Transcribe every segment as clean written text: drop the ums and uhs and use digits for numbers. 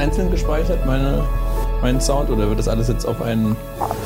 einzeln gespeichert, mein Sound, oder wird das alles jetzt auf eine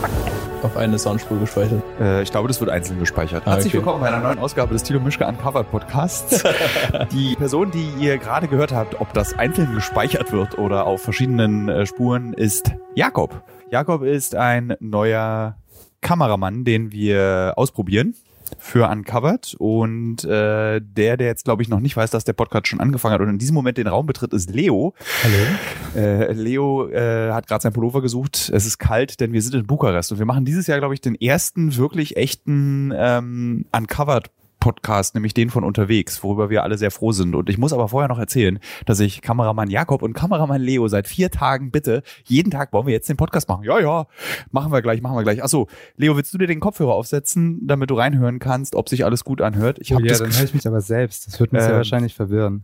Soundspur gespeichert? Ich glaube, das wird einzeln gespeichert. Okay. Herzlich willkommen bei einer neuen Ausgabe des Thilo Mischke Uncovered Podcasts. Die Person, die ihr gerade gehört habt, ob das einzeln gespeichert wird oder auf verschiedenen Spuren, ist Jakob. Jakob ist ein neuer Kameramann, den wir ausprobieren für Uncovered, und der jetzt, glaube ich, noch nicht weiß, dass der Podcast schon angefangen hat und in diesem Moment den Raum betritt, ist Leo. Hallo. Leo hat gerade seinen Pullover gesucht. Es ist kalt, denn wir sind in Bukarest und wir machen dieses Jahr, glaube ich, den ersten wirklich echten Uncovered Podcast, nämlich den von unterwegs, worüber wir alle sehr froh sind. Und ich muss aber vorher noch erzählen, dass ich Kameramann Jakob und Kameramann Leo seit 4 Tagen bitte, jeden Tag wollen wir jetzt den Podcast machen. Ja, machen wir gleich. Achso, Leo, willst du dir den Kopfhörer aufsetzen, damit du reinhören kannst, ob sich alles gut anhört? Dann höre ich mich aber selbst. Das wird mich sehr wahrscheinlich verwirren.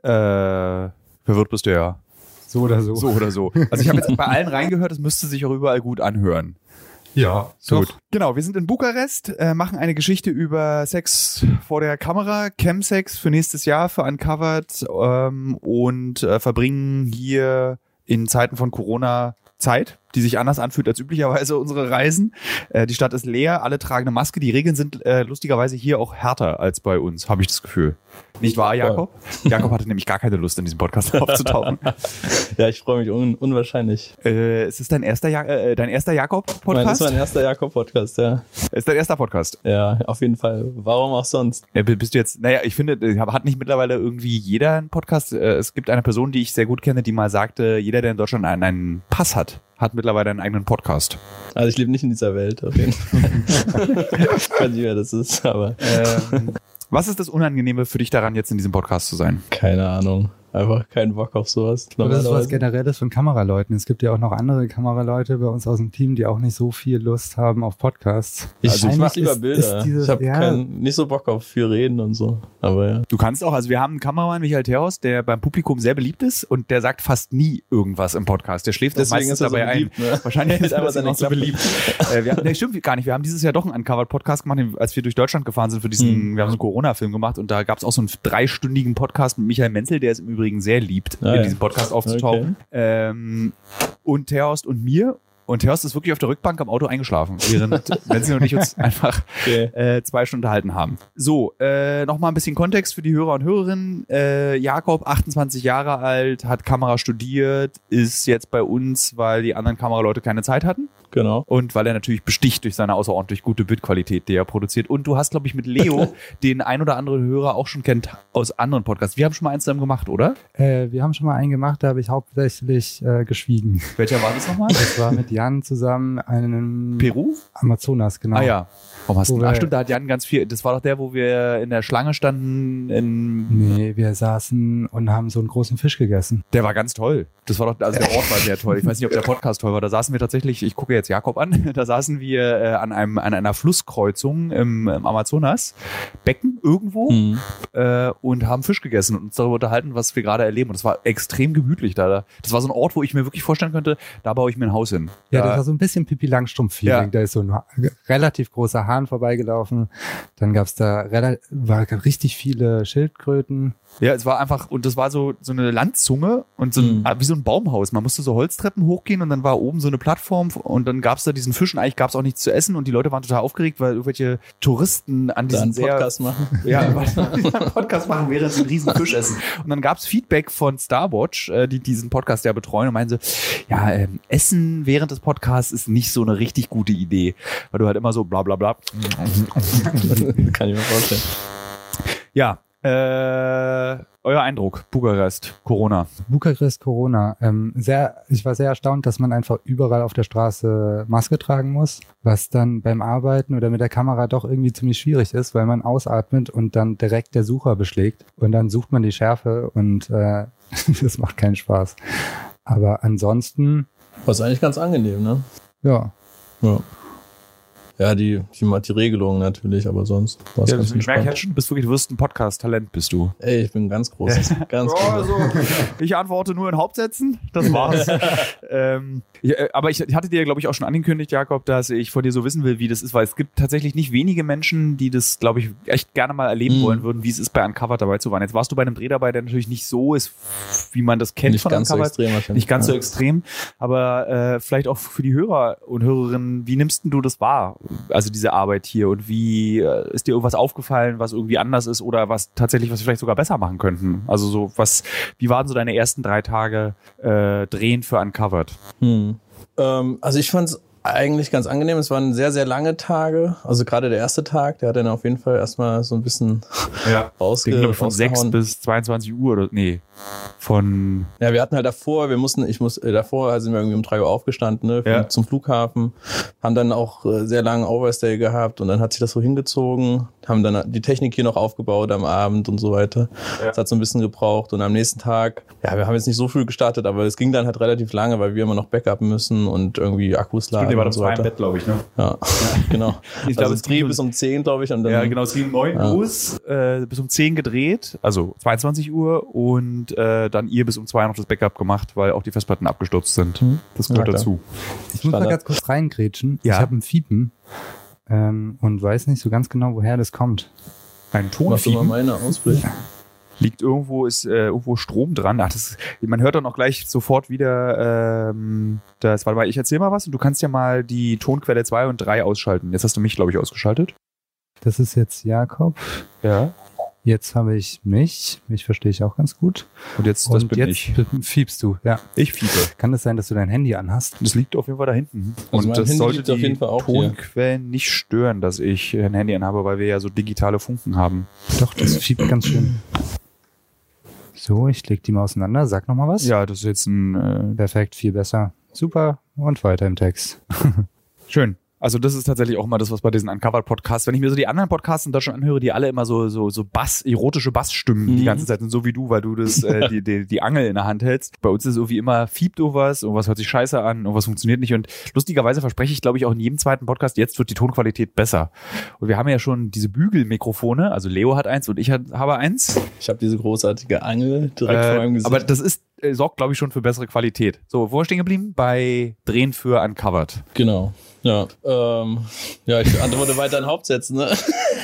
Verwirrt bist du ja. So oder so. So oder so. Also ich habe jetzt bei allen reingehört, es müsste sich auch überall gut anhören. Ja, gut. Genau, wir sind in Bukarest, machen eine Geschichte über Sex vor der Kamera, Chemsex für nächstes Jahr, für Uncovered, und verbringen hier in Zeiten von Corona Zeit, die sich anders anfühlt als üblicherweise unsere Reisen. Die Stadt ist leer, alle tragen eine Maske. Die Regeln sind lustigerweise hier auch härter als bei uns, habe ich das Gefühl. Nicht wahr, Jakob? Jakob hatte nämlich gar keine Lust, in diesem Podcast aufzutauchen. Ja, ich freue mich unwahrscheinlich. Ist es dein erster Jakob-Podcast? Das ist mein erster Jakob-Podcast, ja. Ist dein erster Podcast? Ja, auf jeden Fall. Warum auch sonst? Bist du jetzt, ich finde, hat nicht mittlerweile irgendwie jeder einen Podcast? Es gibt eine Person, die ich sehr gut kenne, die mal sagte, jeder, der in Deutschland einen Pass hat mittlerweile einen eigenen Podcast. Also ich lebe nicht in dieser Welt, auf jeden Fall. Ich weiß nicht, wer das ist, aber... Was ist das Unangenehme für dich daran, jetzt in diesem Podcast zu sein? Keine Ahnung. Einfach keinen Bock auf sowas. Das ist was Generelles von Kameraleuten. Es gibt ja auch noch andere Kameraleute bei uns aus dem Team, die auch nicht so viel Lust haben auf Podcasts. Ich mache lieber Bilder. Ich habe nicht so Bock auf viel Reden und so. Aber ja. Du kannst auch, also wir haben einen Kameramann, Michael Theos, der beim Publikum sehr beliebt ist und der sagt fast nie irgendwas im Podcast. Der schläft deswegen meistens dabei so beliebt, ein. Ne? Wahrscheinlich ist er nicht so beliebt. Stimmt gar nicht. Wir haben dieses Jahr doch einen Uncovered-Podcast gemacht, als wir durch Deutschland gefahren sind für diesen, wir haben so einen Corona-Film gemacht und da gab es auch so einen 3-stündigen Podcast mit Michael Menzel, der ist im Übrigen sehr liebt, in diesem Podcast aufzutauchen. Okay. Und Theos und mir. Und Theos ist wirklich auf der Rückbank am Auto eingeschlafen, während Menzel und ich uns einfach 2 Stunden unterhalten haben. So, nochmal ein bisschen Kontext für die Hörer und Hörerinnen. Jakob, 28 Jahre alt, hat Kamera studiert, ist jetzt bei uns, weil die anderen Kameraleute keine Zeit hatten. Genau. Und weil er natürlich besticht durch seine außerordentlich gute Bildqualität, die er produziert. Und du hast, glaube ich, mit Leo den ein oder anderen Hörer auch schon kennt aus anderen Podcasts. Wir haben schon mal eins zusammen gemacht, oder? Wir haben schon mal einen gemacht, da habe ich hauptsächlich geschwiegen. Welcher war das nochmal? Das war mit Jan zusammen einen Peru? Amazonas, genau. Ah ja. Warum hast du? Stimmt, da hat Jan ganz viel. Das war doch der, wo wir in der Schlange standen. Nee, wir saßen und haben so einen großen Fisch gegessen. Der war ganz toll. Das war doch, also der Ort war sehr toll. Ich weiß nicht, ob der Podcast toll war. Da saßen wir tatsächlich, ich gucke jetzt Jakob an, da saßen wir an einer Flusskreuzung im Amazonas, Becken irgendwo, und haben Fisch gegessen und uns darüber unterhalten, was wir gerade erleben. Und das war extrem gemütlich da. Das war so ein Ort, wo ich mir wirklich vorstellen könnte, da baue ich mir ein Haus hin. Ja, das war so ein bisschen Pippi Langstrumpf-Feeling. Ja. Da ist so ein relativ großer Hahn vorbeigelaufen. Dann gab's da richtig viele Schildkröten. Ja, es war einfach, und das war so eine Landzunge und so wie so ein Baumhaus. Man musste so Holztreppen hochgehen und dann war oben so eine Plattform und dann gab's da diesen Fisch und eigentlich gab's auch nichts zu essen und die Leute waren total aufgeregt, weil irgendwelche Touristen an diesen Podcast machen. Ja, einen Podcast machen, während sie einen riesen Fisch essen. Und dann gab's Feedback von Starwatch, die diesen Podcast ja betreuen und meinen so, Essen während des Podcasts ist nicht so eine richtig gute Idee, weil du halt immer so bla bla bla. Kann ich mir vorstellen. Ja, euer Eindruck, Bukarest, Corona. Ich war sehr erstaunt, dass man einfach überall auf der Straße Maske tragen muss, was dann beim Arbeiten oder mit der Kamera doch irgendwie ziemlich schwierig ist, weil man ausatmet und dann direkt der Sucher beschlägt und dann sucht man die Schärfe und das macht keinen Spaß. Aber ansonsten... Was eigentlich ganz angenehm, ne? Ja. Ja, die Regelung natürlich, aber sonst war es ganz ich merke jetzt schon, du wirst ein Podcast-Talent, bist du. Ey, ich bin ganz groß. Ganz groß. Also, ich antworte nur in Hauptsätzen, das war's. Aber ich hatte dir, glaube ich, auch schon angekündigt, Jakob, dass ich von dir so wissen will, wie das ist, weil es gibt tatsächlich nicht wenige Menschen, die das, glaube ich, echt gerne mal erleben wollen würden, wie es ist, bei Uncovered dabei zu sein. Jetzt warst du bei einem Dreh dabei, der natürlich nicht so ist, wie man das kennt von Uncovered. Nicht ganz so extrem, aber vielleicht auch für die Hörer und Hörerinnen, wie nimmst du das wahr? Also diese Arbeit hier, und wie ist dir irgendwas aufgefallen, was irgendwie anders ist oder was wir vielleicht sogar besser machen könnten? Also so wie waren so deine ersten 3 Tage Drehen für Uncovered? Also ich fand's eigentlich ganz angenehm. Es waren sehr, sehr lange Tage. Also gerade der erste Tag, der hat dann auf jeden Fall erstmal so ein bisschen rausgehauen. Von 6 bis 22 Uhr oder Ja, wir hatten halt davor, davor sind wir irgendwie um 3 Uhr aufgestanden, zum Flughafen, haben dann auch sehr langen Overstay gehabt und dann hat sich das so hingezogen, haben dann die Technik hier noch aufgebaut am Abend und so weiter. Das hat so ein bisschen gebraucht und am nächsten Tag, wir haben jetzt nicht so früh gestartet, aber es ging dann halt relativ lange, weil wir immer noch Backup müssen und irgendwie Akkus laden. War das so im Bett, glaube ich, ne? Ja, genau. Ich glaube, es Dreh bis um 10, glaube ich. Und dann, es ging um 9 los, bis um 10 gedreht, also 22 Uhr und dann ihr bis um 2 noch das Backup gemacht, weil auch die Festplatten abgestürzt sind. Das gehört dazu. Ich muss mal ganz kurz reingrätschen. Ja. Ich habe ein Fiepen und weiß nicht so ganz genau, woher das kommt. Ein Tonfiepen? Mach mal meine Ausblick. Liegt irgendwo Strom dran. Man hört dann auch gleich sofort wieder warte mal, ich erzähl mal was und du kannst ja mal die Tonquelle 2 und 3 ausschalten. Jetzt hast du mich, glaube ich, ausgeschaltet. Das ist jetzt Jakob. Ja. Jetzt habe ich mich verstehe ich auch ganz gut. Und jetzt bin ich. Fiebst du, ja. Ich fiebe. Kann es sein, dass du dein Handy anhast? Das liegt auf jeden Fall da hinten. Also und das Handy sollte auf jeden Fall auch Tonquellen nicht stören, dass ich ein Handy anhabe, weil wir ja so digitale Funken haben. Doch, das fiebt ganz schön. So, ich leg die mal auseinander. Sag noch mal was. Ja, das ist jetzt perfekt, viel besser. Super. Und weiter im Text. Schön. Also das ist tatsächlich auch immer das, was bei diesen Uncovered-Podcasts, wenn ich mir so die anderen Podcasts in Deutschland anhöre, die alle immer so erotische Bassstimmen die ganze Zeit sind, so wie du, weil du das die Angel in der Hand hältst. Bei uns ist es irgendwie immer, fiebt irgendwas hört sich scheiße an, irgendwas funktioniert nicht und lustigerweise verspreche ich, glaube ich, auch in jedem zweiten Podcast, jetzt wird die Tonqualität besser. Und wir haben ja schon diese Bügelmikrofone, also Leo hat eins und ich habe eins. Ich habe diese großartige Angel direkt vor meinem Gesicht. Aber das sorgt, glaube ich, schon für bessere Qualität. So, wo stehen geblieben? Bei Drehen für Uncovered. Genau. Ja, ich antworte weiter in Hauptsätzen, ne?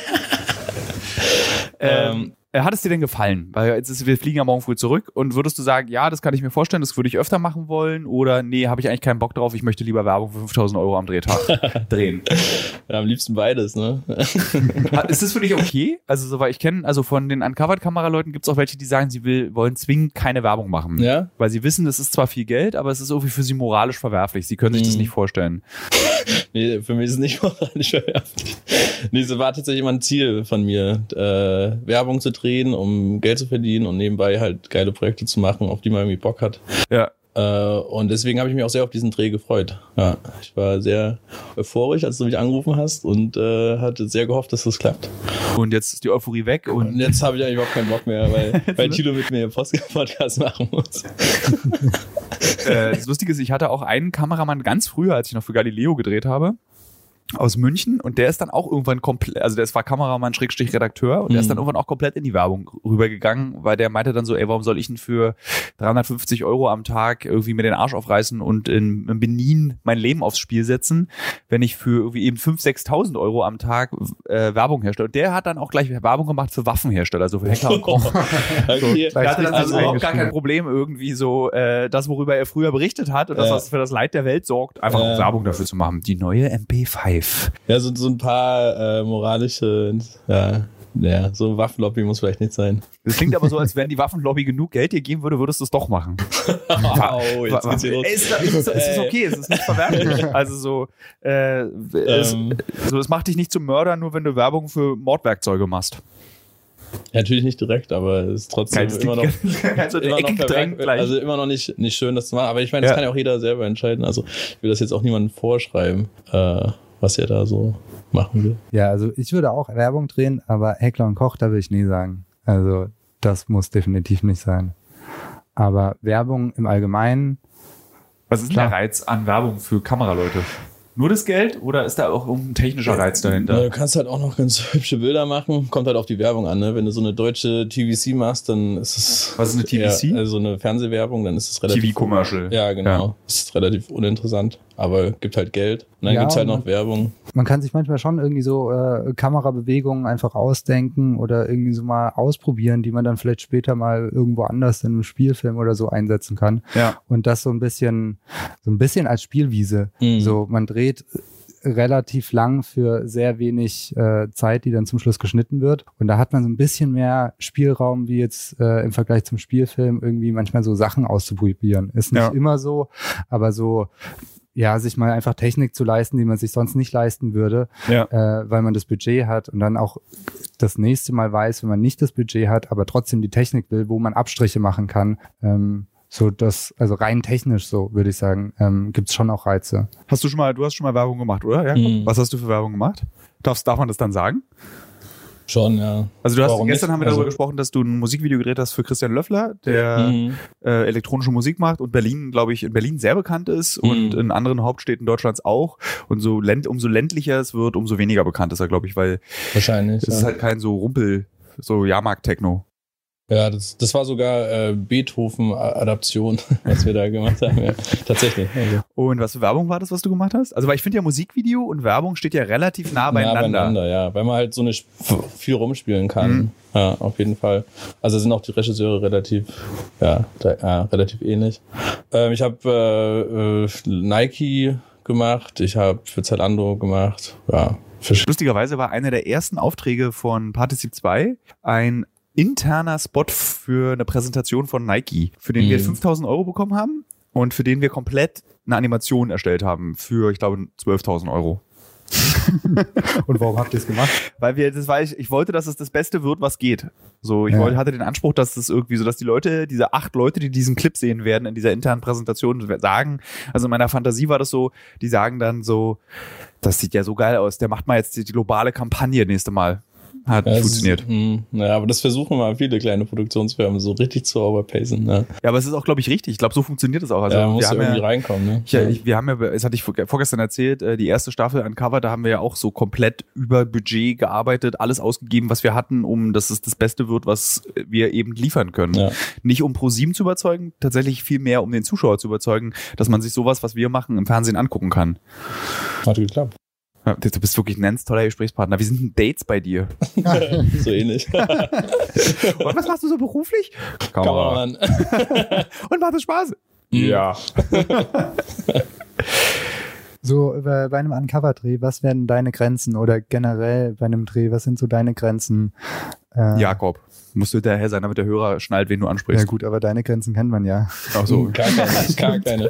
Hat es dir denn gefallen? Weil wir fliegen ja morgen früh zurück und würdest du sagen, ja, das kann ich mir vorstellen, das würde ich öfter machen wollen oder nee, habe ich eigentlich keinen Bock drauf, ich möchte lieber Werbung für 5.000 € am Drehtag drehen? Ja, am liebsten beides, ne? Ist das für dich okay? Also, soweit ich kenne, also von den Uncovered-Kameraleuten gibt es auch welche, die sagen, sie wollen zwingend keine Werbung machen. Ja? Weil sie wissen, das ist zwar viel Geld, aber es ist irgendwie für sie moralisch verwerflich. Sie können sich das nicht vorstellen. Nee, für mich ist es nicht moralisch verwerflich. Nee, so war tatsächlich immer ein Ziel von mir, Werbung zu drehen, um Geld zu verdienen und nebenbei halt geile Projekte zu machen, auf die man irgendwie Bock hat. Ja. Und deswegen habe ich mich auch sehr auf diesen Dreh gefreut. Ja, ich war sehr euphorisch, als du mich angerufen hast und hatte sehr gehofft, dass das klappt. Und jetzt ist die Euphorie weg und jetzt habe ich eigentlich überhaupt keinen Bock mehr, weil Thilo mit mir Podcast machen muss. Das Lustige ist, ich hatte auch einen Kameramann ganz früher, als ich noch für Galileo gedreht habe, aus München und der ist dann auch irgendwann komplett, also der war Kameramann / Redakteur und der ist dann irgendwann auch komplett in die Werbung rübergegangen, weil der meinte dann so, warum soll ich denn für 350 € am Tag irgendwie mir den Arsch aufreißen und in Benin mein Leben aufs Spiel setzen, wenn ich für irgendwie eben 5.000, 6.000 € am Tag Werbung herstelle. Und der hat dann auch gleich Werbung gemacht für Waffenhersteller, also für Heckler und Koch. Okay. Der hatte dann also überhaupt gar kein Problem, irgendwie so das, worüber er früher berichtet hat und das, was für das Leid der Welt sorgt, einfach Werbung dafür zu machen. Die neue MP5. Ja, so ein paar moralische, so ein Waffenlobby muss vielleicht nicht sein. Das klingt aber so, als wenn die Waffenlobby genug Geld dir geben würde, würdest du es doch machen. Oh, jetzt geht's hier los. Es ist okay, es ist nicht verwerflich. Also es macht dich nicht zum Mörder, nur wenn du Werbung für Mordwerkzeuge machst. Ja, natürlich nicht direkt, aber es ist trotzdem immer noch nicht schön, das zu machen. Aber ich meine, das kann ja auch jeder selber entscheiden. Also ich will das jetzt auch niemandem vorschreiben, was er da so machen will. Ja, also ich würde auch Werbung drehen, aber Heckler und Koch, da will ich nie sagen. Also das muss definitiv nicht sein. Aber Werbung im Allgemeinen. Was ist denn der Reiz an Werbung für Kameraleute? Nur das Geld oder ist da auch ein technischer Reiz dahinter? Du kannst halt auch noch ganz hübsche Bilder machen. Kommt halt auf die Werbung an, ne? Wenn du so eine deutsche TVC machst, dann ist es... Was ist eine TVC? Ja, also eine Fernsehwerbung, dann ist es relativ... TV-Commercial. Ja, genau. Ja. Ist relativ uninteressant, aber gibt halt Geld. Und dann gibt's halt noch Werbung. Man kann sich manchmal schon irgendwie so Kamerabewegungen einfach ausdenken oder irgendwie so mal ausprobieren, die man dann vielleicht später mal irgendwo anders in einem Spielfilm oder so einsetzen kann. Ja. Und das so ein bisschen als Spielwiese. So, man dreht relativ lang für sehr wenig Zeit, die dann zum Schluss geschnitten wird. Und da hat man so ein bisschen mehr Spielraum, wie jetzt im Vergleich zum Spielfilm, irgendwie manchmal so Sachen auszuprobieren. Ist nicht immer so, aber so, ja, sich mal einfach Technik zu leisten, die man sich sonst nicht leisten würde, weil man das Budget hat und dann auch das nächste Mal weiß, wenn man nicht das Budget hat, aber trotzdem die Technik will, wo man Abstriche machen kann. Also rein technisch, so würde ich sagen, gibt's schon auch Reize. Du hast schon mal Werbung gemacht, oder? Ja? Was hast du für Werbung gemacht? Darf man das dann sagen? Schon, ja. Also gestern haben wir darüber gesprochen, dass du ein Musikvideo gedreht hast für Christian Löffler, der elektronische Musik macht und Berlin, glaube ich, in Berlin sehr bekannt ist und in anderen Hauptstädten Deutschlands auch. Und umso ländlicher es wird, umso weniger bekannt ist er, glaube ich, weil wahrscheinlich, es ist halt kein so so Jahrmarkt-Techno. Ja, das war sogar Beethoven-Adaption, was wir da gemacht haben. Ja, tatsächlich. Also. Und was für Werbung war das, was du gemacht hast? Also, weil ich finde ja, Musikvideo und Werbung steht ja relativ nah beieinander. Ja, weil man halt so viel rumspielen kann. Ja, auf jeden Fall. Also sind auch die Regisseure relativ ähnlich. Ich habe Nike gemacht, ich habe für Zalando gemacht. Ja. Lustigerweise war einer der ersten Aufträge von Partizip 2 ein interner Spot für eine Präsentation von Nike, für den wir 5.000 € bekommen haben und für den wir komplett eine Animation erstellt haben für, ich glaube, 12.000 €. Und warum habt ihr es gemacht? Weil ich wollte, dass es das Beste wird, was geht. So, hatte den Anspruch, dass es irgendwie so, dass diese 8 Leute, die diesen Clip sehen werden in dieser internen Präsentation, sagen, also in meiner Fantasie war das so, die sagen dann so, das sieht ja so geil aus, der macht mal jetzt die globale Kampagne nächste Mal. Hat nicht funktioniert. Naja, aber das versuchen mal viele kleine Produktionsfirmen so richtig zu overpacen. Ne? Ja, aber es ist auch, glaube ich, richtig. Ich glaube, so funktioniert es auch. Also, man muss irgendwie reinkommen. Ne? Wir haben das hatte ich vorgestern erzählt, die erste Staffel Uncovered, da haben wir ja auch so komplett über Budget gearbeitet, alles ausgegeben, was wir hatten, dass es das Beste wird, was wir eben liefern können. Ja. Nicht um ProSieben zu überzeugen, tatsächlich viel mehr um den Zuschauer zu überzeugen, dass man sich sowas, was wir machen, im Fernsehen angucken kann. Hat geklappt. Ja, du bist wirklich ein ganz toller Gesprächspartner. Wie sind denn Dates bei dir? So ähnlich. Und was machst du so beruflich? Kameramann. Und macht es Spaß? Ja. So, bei einem Uncover-Dreh, was wären deine Grenzen? Oder generell bei einem Dreh, was sind so deine Grenzen? Jakob, musst du hinterher sein, damit der Hörer schnallt, wen du ansprichst. Ja gut, aber deine Grenzen kennt man ja. Ach so. Gar keine.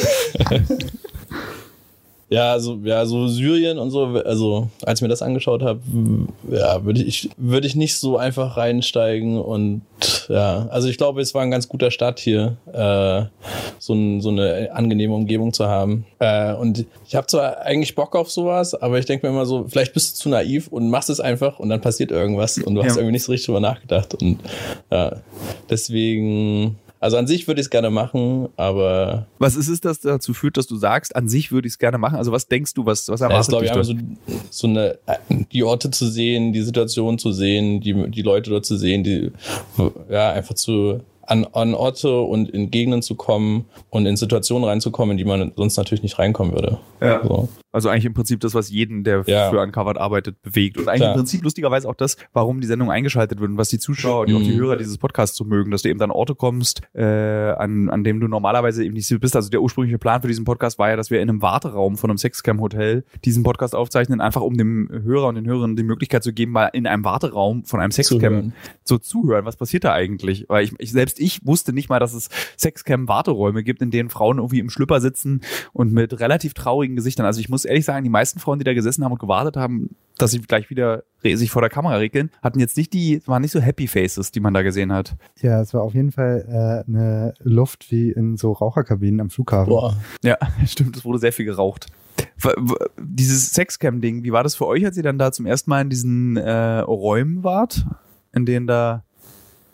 Ja, so Syrien und so, also als ich mir das angeschaut habe, würde ich nicht so einfach reinsteigen und also ich glaube, es war ein ganz guter Start hier, so eine angenehme Umgebung zu haben. Und ich habe zwar eigentlich Bock auf sowas, aber ich denke mir immer so, vielleicht bist du zu naiv und machst es einfach und dann passiert irgendwas und du hast irgendwie nicht so richtig drüber nachgedacht und deswegen... Also an sich würde ich es gerne machen, aber... Was ist es, das dazu führt, dass du sagst, an sich würde ich es gerne machen? Also was denkst du, was erwartet dich? Das glaube ich einfach die Orte zu sehen, die Situation zu sehen, die Leute dort zu sehen, die einfach an Orte und in Gegenden zu kommen und in Situationen reinzukommen, in die man sonst natürlich nicht reinkommen würde. Ja. So. Also eigentlich im Prinzip das, was jeden, der für Uncovered arbeitet, bewegt. Und eigentlich im Prinzip lustigerweise auch das, warum die Sendung eingeschaltet wird und was die Zuschauer und auch die Hörer dieses Podcasts so mögen, dass du eben an Orte kommst, an dem du normalerweise eben nicht bist. Also der ursprüngliche Plan für diesen Podcast war ja, dass wir in einem Warteraum von einem Sexcam-Hotel diesen Podcast aufzeichnen, einfach um dem Hörer und den Hörerinnen die Möglichkeit zu geben, mal in einem Warteraum von einem Sexcam so zuhören. Was passiert da eigentlich? Weil ich wusste nicht mal, dass es Sexcam-Warteräume gibt, in denen Frauen irgendwie im Schlüpper sitzen und mit relativ traurigen Gesichtern. Also ich muss ehrlich sagen, die meisten Frauen, die da gesessen haben und gewartet haben, dass sie gleich wieder sich vor der Kamera regeln, waren nicht so Happy Faces, die man da gesehen hat. Ja, es war auf jeden Fall eine Luft wie in so Raucherkabinen am Flughafen. Boah. Ja, stimmt, es wurde sehr viel geraucht. Dieses Sexcam-Ding, wie war das für euch, als ihr dann da zum ersten Mal in diesen Räumen wart, in denen da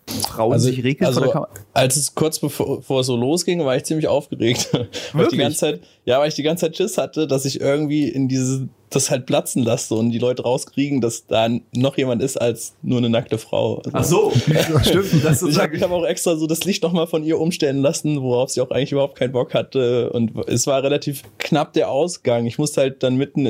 Frauen sich regeln vor der Kamera? Als es kurz bevor es so losging, war ich ziemlich aufgeregt. Weil ich die ganze Zeit Schiss hatte, dass ich irgendwie in das halt platzen lasse und die Leute rauskriegen, dass da noch jemand ist als nur eine nackte Frau. Also, ach so, stimmt. Ich habe auch extra so das Licht nochmal von ihr umstellen lassen, worauf sie auch eigentlich überhaupt keinen Bock hatte. Und es war relativ knapp der Ausgang. Ich musste halt dann mitten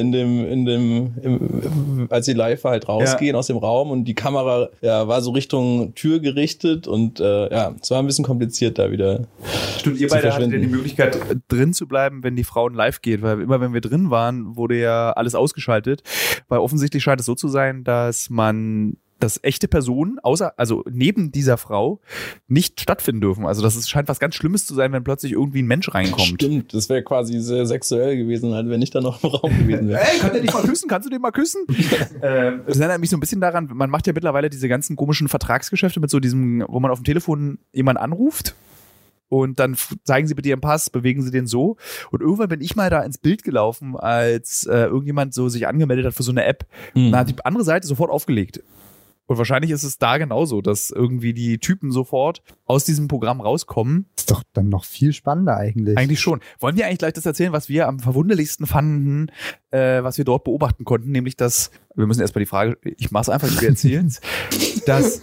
als sie live war, halt rausgehen aus dem Raum und die Kamera war so Richtung Tür gerichtet und es war ein bisschen kompliziert da wieder. Stimmt, ihr beide hattet ja die Möglichkeit drin zu bleiben, wenn die Frauen live geht, weil immer wenn wir drin waren, wurde ja alles ausgeschaltet, weil offensichtlich scheint es so zu sein, dass echte Personen neben dieser Frau nicht stattfinden dürfen. Also das scheint was ganz Schlimmes zu sein, wenn plötzlich irgendwie ein Mensch reinkommt. Stimmt, das wäre quasi sehr sexuell gewesen, halt, wenn ich da noch im Raum gewesen wäre. Ey, kann der dich mal küssen? Kannst du den mal küssen? Das erinnert mich so ein bisschen daran, man macht ja mittlerweile diese ganzen komischen Vertragsgeschäfte mit so diesem, wo man auf dem Telefon jemanden anruft. Und dann zeigen Sie bitte Ihren Pass, bewegen Sie den so. Und irgendwann bin ich mal da ins Bild gelaufen, als irgendjemand so sich angemeldet hat für so eine App. Und dann hat die andere Seite sofort aufgelegt. Und wahrscheinlich ist es da genauso, dass irgendwie die Typen sofort aus diesem Programm rauskommen. Das ist doch dann noch viel spannender eigentlich. Eigentlich schon. Wollen wir eigentlich gleich das erzählen, was wir am verwunderlichsten fanden, was wir dort beobachten konnten? Nämlich, dass, wir müssen erstmal die Frage, ich mach's einfach, wir erzählen's, dass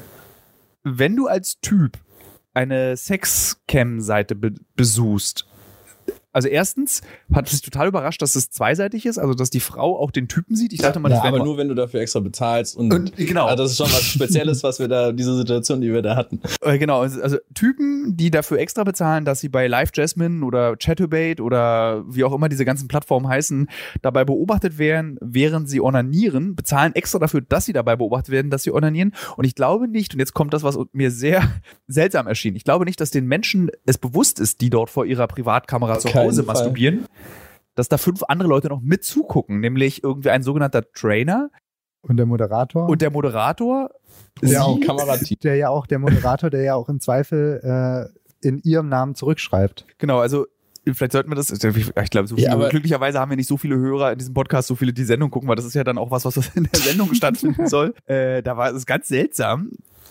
wenn du als Typ eine Sexcam-Seite besuchst. Also erstens hat es total überrascht, dass es zweiseitig ist, also dass die Frau auch den Typen sieht. Ich dachte mal, das wäre aber nur, wenn du dafür extra bezahlst. Und genau. Also das ist schon was Spezielles, was wir da, diese Situation, die wir da hatten. Genau, also Typen, die dafür extra bezahlen, dass sie bei Live Jasmine oder Chaturbate oder wie auch immer diese ganzen Plattformen heißen, dabei beobachtet werden, während sie onanieren, bezahlen extra dafür, dass sie dabei beobachtet werden, dass sie onanieren. Und ich glaube nicht, und jetzt kommt das, was mir sehr seltsam erschien, ich glaube nicht, dass den Menschen es bewusst ist, die dort vor ihrer Privatkamera zu Hause masturbieren, dass da 5 andere Leute noch mit zugucken, nämlich irgendwie ein sogenannter Trainer. Und der Moderator. Und der Moderator. Der Moderator, der ja auch im Zweifel in ihrem Namen zurückschreibt. Genau, also vielleicht sollten wir das, ich glaube, glücklicherweise haben wir nicht so viele Hörer in diesem Podcast, so viele die Sendung gucken, weil das ist ja dann auch was in der Sendung stattfinden soll. Da war es ganz seltsam.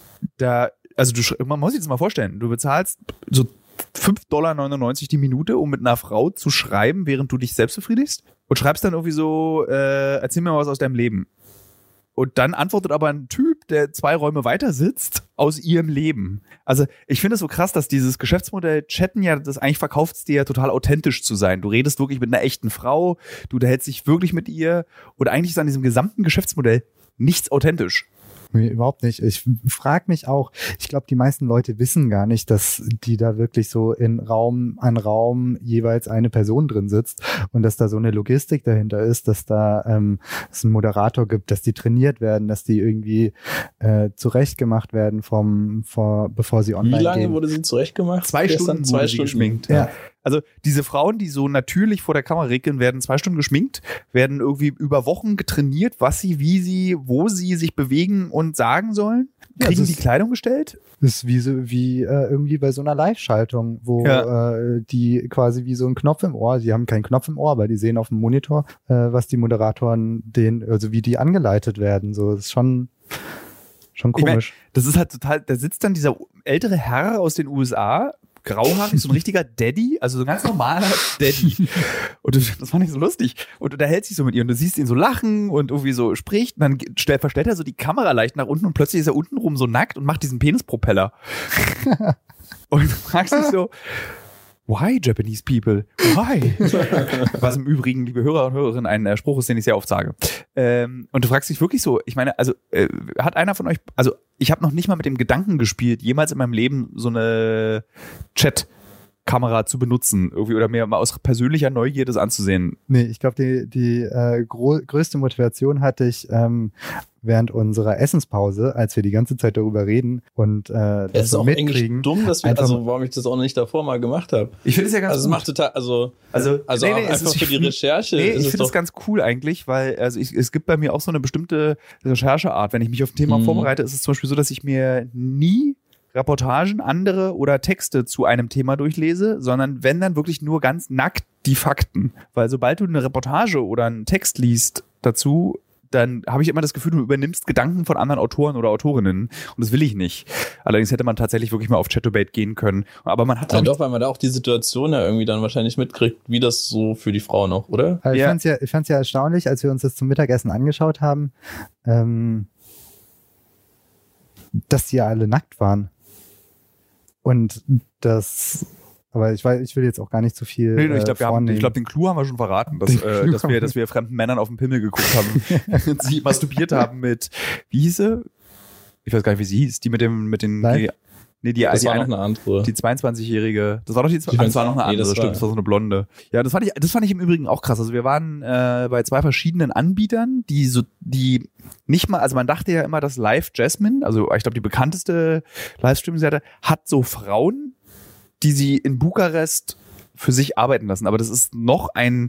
Man muss sich das mal vorstellen, du bezahlst so $5,99 die Minute, um mit einer Frau zu schreiben, während du dich selbst befriedigst und schreibst dann irgendwie so, erzähl mir mal was aus deinem Leben. Und dann antwortet aber ein Typ, der 2 Räume weiter sitzt, aus ihrem Leben. Also ich finde es so krass, dass dieses Geschäftsmodell Chatten ja, das eigentlich verkauft es dir ja total authentisch zu sein. Du redest wirklich mit einer echten Frau, du unterhältst dich wirklich mit ihr und eigentlich ist an diesem gesamten Geschäftsmodell nichts authentisch. Nee, überhaupt nicht. Ich frage mich auch, ich glaube, die meisten Leute wissen gar nicht, dass die da wirklich so an Raum jeweils eine Person drin sitzt und dass da so eine Logistik dahinter ist, dass da es einen Moderator gibt, dass die trainiert werden, dass die irgendwie zurechtgemacht werden bevor sie online gehen. Wie lange wurde sie zurechtgemacht? 2 Stunden, 2 Stunden geschminkt. Ja. Also diese Frauen, die so natürlich vor der Kamera regeln, werden 2 Stunden geschminkt, werden irgendwie über Wochen getrainiert, wo sie sich bewegen und sagen sollen. Kriegen die Kleidung gestellt? Das ist wie irgendwie bei so einer Live-Schaltung, wo die quasi wie so ein Knopf im Ohr, die haben keinen Knopf im Ohr, aber die sehen auf dem Monitor, was die Moderatoren also wie die angeleitet werden. So, das ist schon komisch. Ich mein, das ist halt total, da sitzt dann dieser ältere Herr aus den USA, grauhaarig, so ein richtiger Daddy, also so ein ganz normaler Daddy. Und das fand ich so lustig. Und er hält sich so mit ihr und du siehst ihn so lachen und irgendwie so spricht und dann verstellt er so die Kamera leicht nach unten und plötzlich ist er untenrum so nackt und macht diesen Penispropeller. Und du fragst dich so, why Japanese people? Why? Was im Übrigen, liebe Hörer und Hörerinnen, ein Spruch ist, den ich sehr oft sage. Und du fragst dich wirklich so, ich meine, also hat einer von euch, also ich habe noch nicht mal mit dem Gedanken gespielt, jemals in meinem Leben so eine Chat-Kamera zu benutzen irgendwie oder mir mal aus persönlicher Neugier das anzusehen. Nee, ich glaube, die größte Motivation hatte ich während unserer Essenspause, als wir die ganze Zeit darüber reden und das ist so auch mitkriegen. Dumm, dass warum ich das auch nicht davor mal gemacht habe. Ich finde es ja ganz gut. Es macht total, einfach für die Recherche. Nee, ich finde es ganz cool eigentlich, weil es gibt bei mir auch so eine bestimmte Rechercheart. Wenn ich mich auf ein Thema vorbereite, ist es zum Beispiel so, dass ich mir nie Reportagen, andere oder Texte zu einem Thema durchlese, sondern wenn dann wirklich nur ganz nackt die Fakten. Weil sobald du eine Reportage oder einen Text liest dazu, dann habe ich immer das Gefühl, du übernimmst Gedanken von anderen Autoren oder Autorinnen und das will ich nicht. Allerdings hätte man tatsächlich wirklich mal auf Chatobate gehen können. Aber man hat ja doch, weil man da auch die Situation ja irgendwie dann wahrscheinlich mitkriegt, wie das so für die Frau noch, oder? Also ich fand's ja erstaunlich, als wir uns das zum Mittagessen angeschaut haben, dass die ja alle nackt waren. Und das... Aber ich will jetzt auch gar nicht zu viel. Nee, ich glaube, den Clou haben wir schon verraten, dass wir fremden Männern auf den Pimmel geguckt haben und sie masturbiert haben mit, wie hieß sie? Ich weiß gar nicht, wie sie hieß. Die mit den. Das war noch eine andere. Die 22-Jährige. Das war doch das war noch eine andere, stimmt. Das war so eine Blonde. Ja, das fand ich im Übrigen auch krass. Also wir waren bei 2 verschiedenen Anbietern, die nicht mal, also man dachte ja immer, dass Live Jasmine, also ich glaube die bekannteste Livestream-Seite, hat so Frauen, die sie in Bukarest für sich arbeiten lassen. Aber das ist noch ein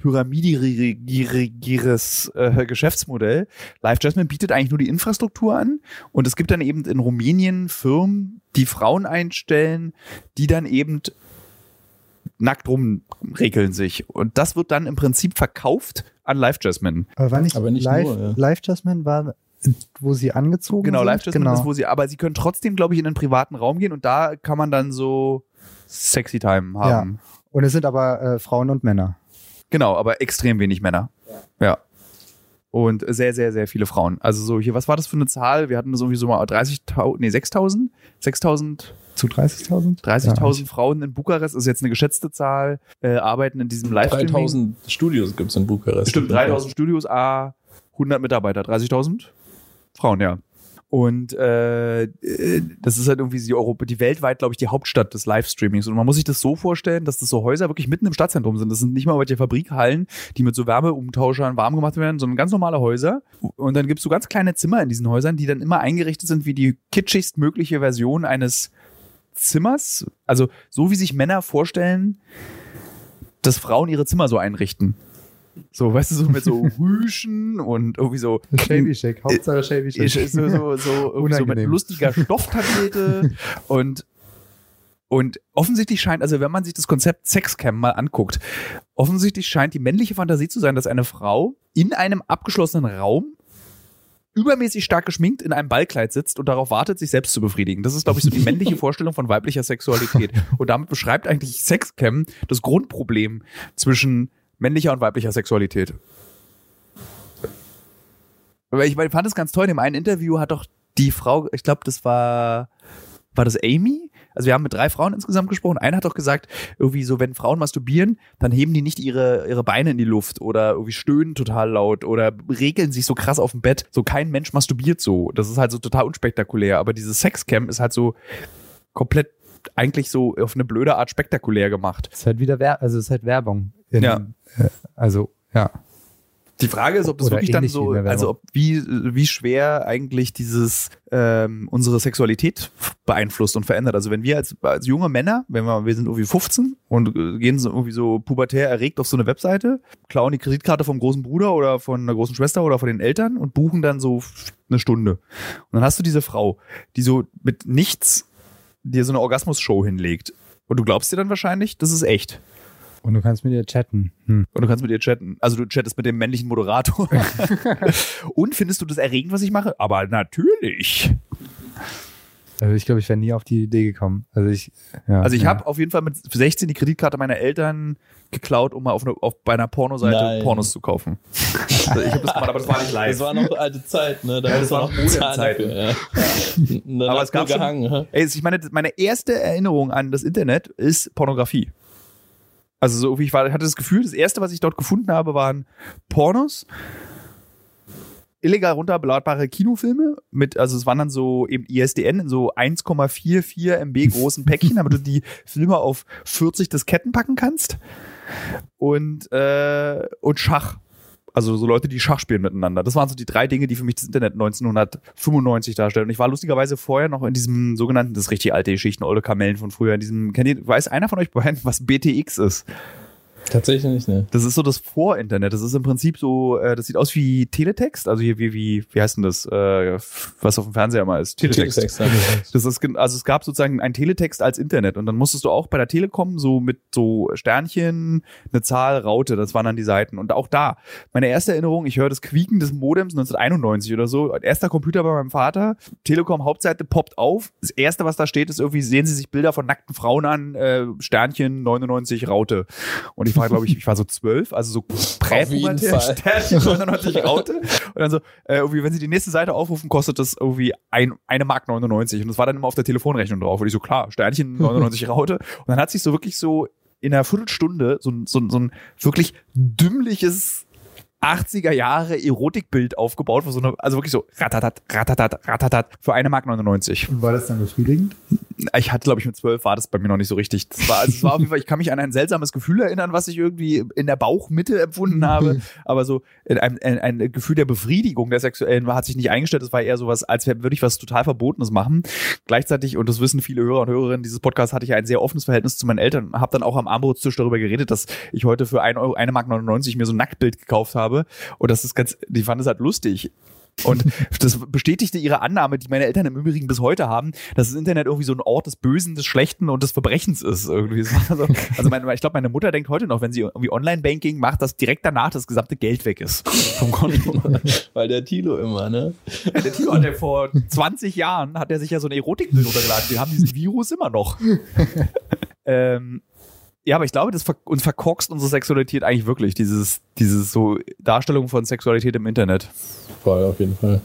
pyramidigeres Geschäftsmodell. Live Jasmine bietet eigentlich nur die Infrastruktur an und es gibt dann eben in Rumänien Firmen, die Frauen einstellen, die dann eben nackt rumregeln sich. Und das wird dann im Prinzip verkauft an Live Jasmine. Aber nicht live, nur, ja. Live Jasmine war... wo sie angezogen sind? Genau, Live Jasmine ist, wo sie, aber sie können trotzdem, glaube ich, in einen privaten Raum gehen und da kann man dann so Sexy Time haben. Ja. Und es sind aber Frauen und Männer. Genau, aber extrem wenig Männer. Ja. Und sehr, sehr, sehr viele Frauen. Also so hier, was war das für eine Zahl? Wir hatten das irgendwie so mal 6.000? 6.000? Zu 30.000? 30.000 Frauen in Bukarest, ist jetzt eine geschätzte Zahl, arbeiten in diesem Livestreaming. 3.000 Studios gibt es in Bukarest. Stimmt, 3.000 Studios, 100 Mitarbeiter, 30.000 Frauen, ja. Und das ist halt irgendwie die weltweit, glaube ich, die Hauptstadt des Livestreamings. Und man muss sich das so vorstellen, dass das so Häuser wirklich mitten im Stadtzentrum sind. Das sind nicht mal welche Fabrikhallen, die mit so Wärmeumtauschern warm gemacht werden, sondern ganz normale Häuser. Und dann gibt es so ganz kleine Zimmer in diesen Häusern, die dann immer eingerichtet sind wie die kitschigst mögliche Version eines Zimmers. Also so wie sich Männer vorstellen, dass Frauen ihre Zimmer so einrichten. So, weißt du, so mit so Rüschen und irgendwie so. Shavy Shake, Hauptsache Shavy Shake. So mit lustiger Stofftapete und offensichtlich scheint, also wenn man sich das Konzept Sexcam mal anguckt, offensichtlich scheint die männliche Fantasie zu sein, dass eine Frau in einem abgeschlossenen Raum übermäßig stark geschminkt in einem Ballkleid sitzt und darauf wartet, sich selbst zu befriedigen. Das ist, glaube ich, so die männliche Vorstellung von weiblicher Sexualität. Und damit beschreibt eigentlich Sexcam das Grundproblem zwischen männlicher und weiblicher Sexualität. Aber ich fand es ganz toll, in dem einen Interview hat doch die Frau, ich glaube, das war das Amy? Also wir haben mit 3 Frauen insgesamt gesprochen. Eine hat doch gesagt, irgendwie so, wenn Frauen masturbieren, dann heben die nicht ihre Beine in die Luft oder irgendwie stöhnen total laut oder regeln sich so krass auf dem Bett. So kein Mensch masturbiert so. Das ist halt so total unspektakulär. Aber dieses Sexcam ist halt so komplett eigentlich so auf eine blöde Art spektakulär gemacht. Es ist halt wieder es ist halt Werbung. Also, ja. Die Frage ist, ob das wirklich dann so, also ob wie schwer eigentlich dieses unsere Sexualität beeinflusst und verändert. Also wenn wir als junge Männer, wir sind irgendwie 15 und gehen so irgendwie so pubertär erregt auf so eine Webseite, klauen die Kreditkarte vom großen Bruder oder von einer großen Schwester oder von den Eltern und buchen dann so eine Stunde. Und dann hast du diese Frau, die so mit nichts dir so eine Orgasmus-Show hinlegt. Und du glaubst dir dann wahrscheinlich, das ist echt. Und du kannst mit ihr chatten. Und du kannst mit ihr chatten. Also du chattest mit dem männlichen Moderator. Und findest du das erregend, was ich mache? Aber natürlich. Also ich glaube, ich wäre nie auf die Idee gekommen. Also ich habe auf jeden Fall mit 16 die Kreditkarte meiner Eltern geklaut, um mal bei einer Pornoseite Pornos zu kaufen. Also ich habe das gemacht, aber das war nicht live. Das war noch alte Zeit, ne? Das war noch Modemzeiten. Ja. Aber es gab gehangen. Ich meine erste Erinnerung an das Internet ist Pornografie. Also so wie ich hatte das Gefühl, das erste, was ich dort gefunden habe, waren Pornos, illegal runterladbare Kinofilme also es waren dann so eben ISDN in so 1,44 MB großen Päckchen, damit du die Filme auf 40 Disketten packen kannst und Schach. Also so Leute, die Schach spielen miteinander. Das waren so die 3 Dinge, die für mich das Internet 1995 darstellen. Und ich war lustigerweise vorher noch in diesem sogenannten, das ist richtig alte Geschichten, olle Kamellen von früher, in diesem, weiß einer von euch beiden, was BTX ist? Tatsächlich nicht, ne. Das ist so das Vor-Internet. Das ist im Prinzip so, das sieht aus wie Teletext. Also hier wie heißt denn das, was auf dem Fernseher mal ist? Teletext. Das ist, also es gab sozusagen ein Teletext als Internet und dann musstest du auch bei der Telekom so mit so Sternchen, eine Zahl, Raute, das waren dann die Seiten. Und auch da, meine erste Erinnerung, ich höre das Quieken des Modems 1991 oder so, erster Computer bei meinem Vater, Telekom Hauptseite poppt auf, das erste, was da steht, ist irgendwie, sehen Sie sich Bilder von nackten Frauen an, Sternchen 99 Raute. Und ich war, glaube ich, war so 12, also so präpubertär, Sternchen 99 Raute. Und dann so, irgendwie, wenn Sie die nächste Seite aufrufen, kostet das irgendwie 1,99 Mark. Und das war dann immer auf der Telefonrechnung drauf. Und ich so, klar, Sternchen 99 Raute. Und dann hat sich so wirklich so in einer Viertelstunde so ein wirklich dümmliches 80er Jahre Erotikbild aufgebaut, wo so eine, also wirklich so ratatat, ratatat, ratatat für 1,99 Mark. Und war das dann befriedigend? Ich hatte, glaube ich, mit 12 war das bei mir noch nicht so richtig. Es war auf jeden Fall, ich kann mich an ein seltsames Gefühl erinnern, was ich irgendwie in der Bauchmitte empfunden habe, aber so ein Gefühl der Befriedigung der sexuellen hat sich nicht eingestellt. Es war eher sowas, als würde ich was total Verbotenes machen. Gleichzeitig, und das wissen viele Hörer und Hörerinnen dieses Podcasts, hatte ich ein sehr offenes Verhältnis zu meinen Eltern, habe dann auch am Armbrotstisch darüber geredet, dass ich heute für 1,99 Mark mir so ein Nacktbild gekauft habe. Und das ist die fanden es halt lustig. Und das bestätigte ihre Annahme, die meine Eltern im Übrigen bis heute haben, dass das Internet irgendwie so ein Ort des Bösen, des Schlechten und des Verbrechens ist. Irgendwie. Also ich glaube, meine Mutter denkt heute noch, wenn sie irgendwie Online-Banking macht, dass direkt danach das gesamte Geld weg ist vom Konto. Weil der Thilo immer, ne? Ja, der Thilo hat ja vor 20 Jahren, hat er sich ja so ein Erotikbild runtergeladen. Wir haben diesen Virus immer noch. Ja, aber ich glaube, das uns verkorkst unsere Sexualität eigentlich wirklich, dieses so Darstellung von Sexualität im Internet. Voll, auf jeden Fall.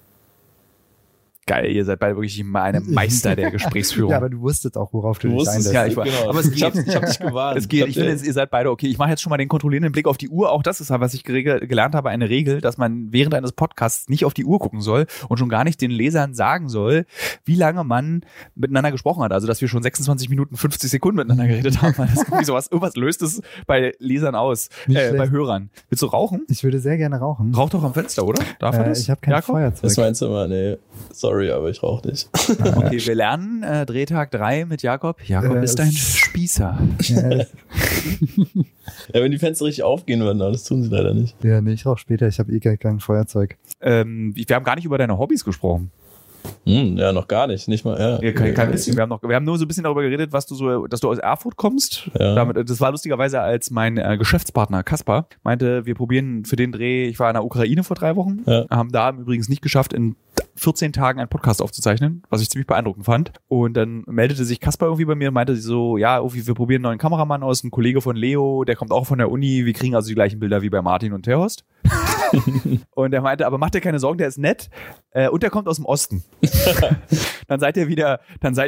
Geil, ihr seid beide wirklich meine Meister der Gesprächsführung. Ja, aber du wusstest auch, worauf du dich einlässt. Ja, ich war. Genau. Aber ich hab dich gewarnt. Es geht. Ich finde, ihr seid beide okay. Ich mache jetzt schon mal den kontrollierenden Blick auf die Uhr. Auch das ist, was ich gelernt habe, eine Regel, dass man während eines Podcasts nicht auf die Uhr gucken soll und schon gar nicht den Lesern sagen soll, wie lange man miteinander gesprochen hat. Also, dass wir schon 26 Minuten 50 Sekunden miteinander geredet haben. Das ist irgendwie irgendwas löst es bei Lesern aus, bei Hörern. Willst du rauchen? Ich würde sehr gerne rauchen. Rauch doch am Fenster, oder? Darf man das? Ich habe kein Feuerzeug. Das meinst du immer? Nee, sorry, aber ich rauche nicht. Okay, wir lernen Drehtag 3 mit Jakob. Jakob ist ein Spießer. Ja, wenn die Fenster richtig aufgehen würden, aber das tun sie leider nicht. Ja, nee, ich rauche später. Ich habe kein Feuerzeug. Wir haben gar nicht über deine Hobbys gesprochen. Ja, noch gar nicht. Nicht mal, ja. Kein bisschen. Wir haben nur so ein bisschen darüber geredet, dass du aus Erfurt kommst. Ja. Das war lustigerweise, als mein Geschäftspartner Kaspar meinte, wir probieren für den Dreh, ich war in der Ukraine vor 3 Wochen, haben da übrigens nicht geschafft, in 14 Tagen einen Podcast aufzuzeichnen, was ich ziemlich beeindruckend fand. Und dann meldete sich Kaspar irgendwie bei mir und meinte so, ja, irgendwie, wir probieren einen neuen Kameramann aus, ein Kollege von Leo, der kommt auch von der Uni, wir kriegen also die gleichen Bilder wie bei Martin und Terhorst. Und er meinte, aber mach dir keine Sorgen, der ist nett und der kommt aus dem Osten. Dann sind wir wieder,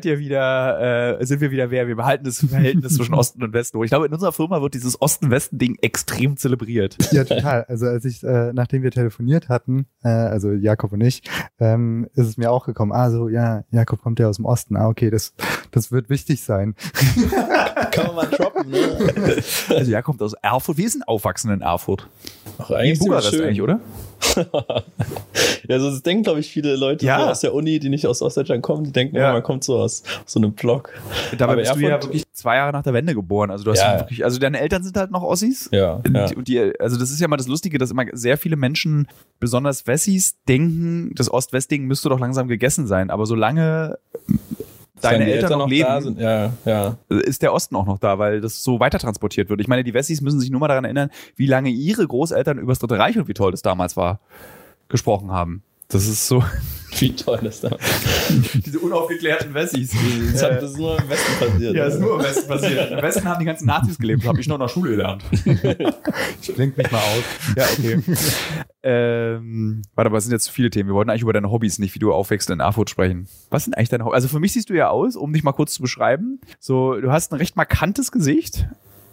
wir behalten das Verhältnis zwischen Osten und Westen. Ich glaube, in unserer Firma wird dieses Osten-Westen-Ding extrem zelebriert. Ja, total. Also nachdem wir telefoniert hatten, also Jakob und ich, ist es mir auch gekommen, Jakob kommt ja aus dem Osten, okay, das wird wichtig sein. Kann man mal droppen, ne? Also Jakob kommt aus Erfurt. Wie ist denn Aufwachsen in Erfurt? Ach, eigentlich Bukarest eigentlich, oder? Ja, so das denken, glaube ich, viele Leute so aus der Uni, die nicht aus Ostdeutschland kommen, die denken, man kommt so aus so einem Block. Dabei bist du ja wirklich 2 Jahre nach der Wende geboren. Also du hast wirklich, also deine Eltern sind halt noch Ossis. Ja. Also das ist ja mal das Lustige, dass immer sehr viele Menschen, besonders Wessis, denken, das Ost-West-Ding müsste doch langsam gegessen sein. Aber solange deine Eltern noch leben, sind, ist der Osten auch noch da, weil das so weiter transportiert wird. Ich meine, die Wessis müssen sich nur mal daran erinnern, wie lange ihre Großeltern über das Dritte Reich und wie toll das damals war, gesprochen haben. Das ist so. Wie toll das da. Diese unaufgeklärten Wessis. Das ist nur im Westen passiert. Ja, das ist nur im Westen passiert. Im Westen haben die ganzen Nazis gelebt. Das habe ich noch in der Schule gelernt. Ich blink mich mal aus. Ja, okay. Warte, aber es sind jetzt zu viele Themen. Wir wollten eigentlich über deine Hobbys, nicht wie du aufwächst in Erfurt sprechen. Was sind eigentlich deine Hobbys? Also für mich siehst du ja aus, um dich mal kurz zu beschreiben. So, du hast ein recht markantes Gesicht.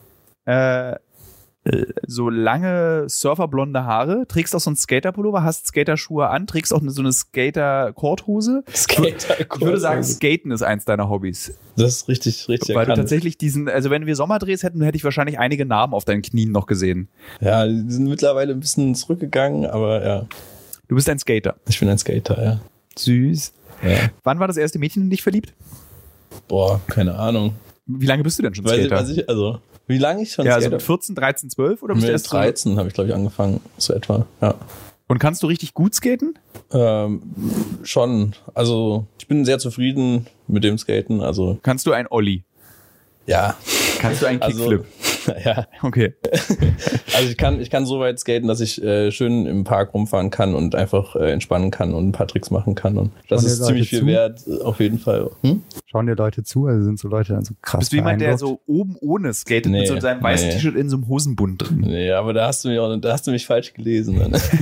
So lange surferblonde Haare, trägst auch so einen Skaterpullover, hast Skaterschuhe an, trägst auch so eine Skater-Korthose. Ich würde sagen, Skaten ist eins deiner Hobbys. Das ist richtig Weil erkannt. Du tatsächlich also wenn wir Sommerdrehs hätten, hätte ich wahrscheinlich einige Narben auf deinen Knien noch gesehen. Ja, die sind mittlerweile ein bisschen zurückgegangen, aber ja. Du bist ein Skater. Ich bin ein Skater, ja. Süß. Ja. Wann war das erste Mädchen in dich verliebt? Boah, keine Ahnung. Wie lange bist du denn schon Skater? Wie lange ich schon skate? Ja, also mit 14, 13, 12 oder bist du erst 13 habe ich, glaube ich, angefangen, so etwa, ja. Und kannst du richtig gut skaten? Schon. Also ich bin sehr zufrieden mit dem Skaten. Also kannst du ein Ollie? Ja. Kannst du einen Kickflip? Ja. Okay. Also ich kann so weit skaten, dass ich schön im Park rumfahren kann und einfach entspannen kann und ein paar Tricks machen kann. Und das ist ziemlich viel wert, auf jeden Fall. Schauen dir Leute zu? Also sind so Leute dann so krass? Bist du jemand, der so oben ohne skatet mit so seinem weißen T-Shirt in so einem Hosenbund drin? Nee, aber da hast du mich falsch gelesen.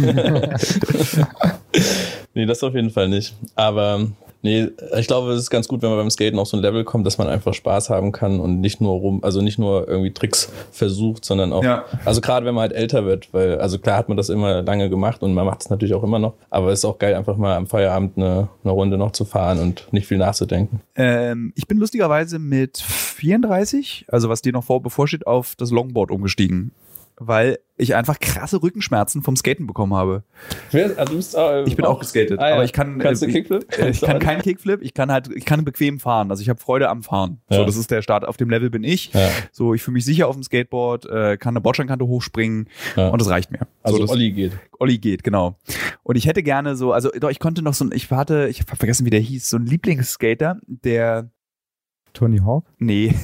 Nee, das auf jeden Fall nicht. Aber nee, ich glaube, es ist ganz gut, wenn man beim Skaten auf so ein Level kommt, dass man einfach Spaß haben kann und nicht nur irgendwie Tricks versucht, sondern auch, also gerade wenn man halt älter wird, weil, also klar hat man das immer lange gemacht und man macht es natürlich auch immer noch, aber es ist auch geil, einfach mal am Feierabend eine Runde noch zu fahren und nicht viel nachzudenken. Ich bin lustigerweise mit 34, also was dir noch bevorsteht, auf das Longboard umgestiegen. Weil ich einfach krasse Rückenschmerzen vom Skaten bekommen habe. Ich bin auch geskatet, aber ich kann kannst du Kickflip? Ich kann keinen Kickflip, ich kann bequem fahren, also ich habe Freude am Fahren. Ja. So, das ist der Start, auf dem Level bin ich. Ja. So, ich fühle mich sicher auf dem Skateboard, kann eine Bordsteinkante hochspringen und das reicht mir. Also so, Olli geht. Olli geht, genau. Und ich hätte gerne so, also doch, ich konnte noch ich habe vergessen, wie der hieß, so ein Lieblingsskater, der Tony Hawk? Nee.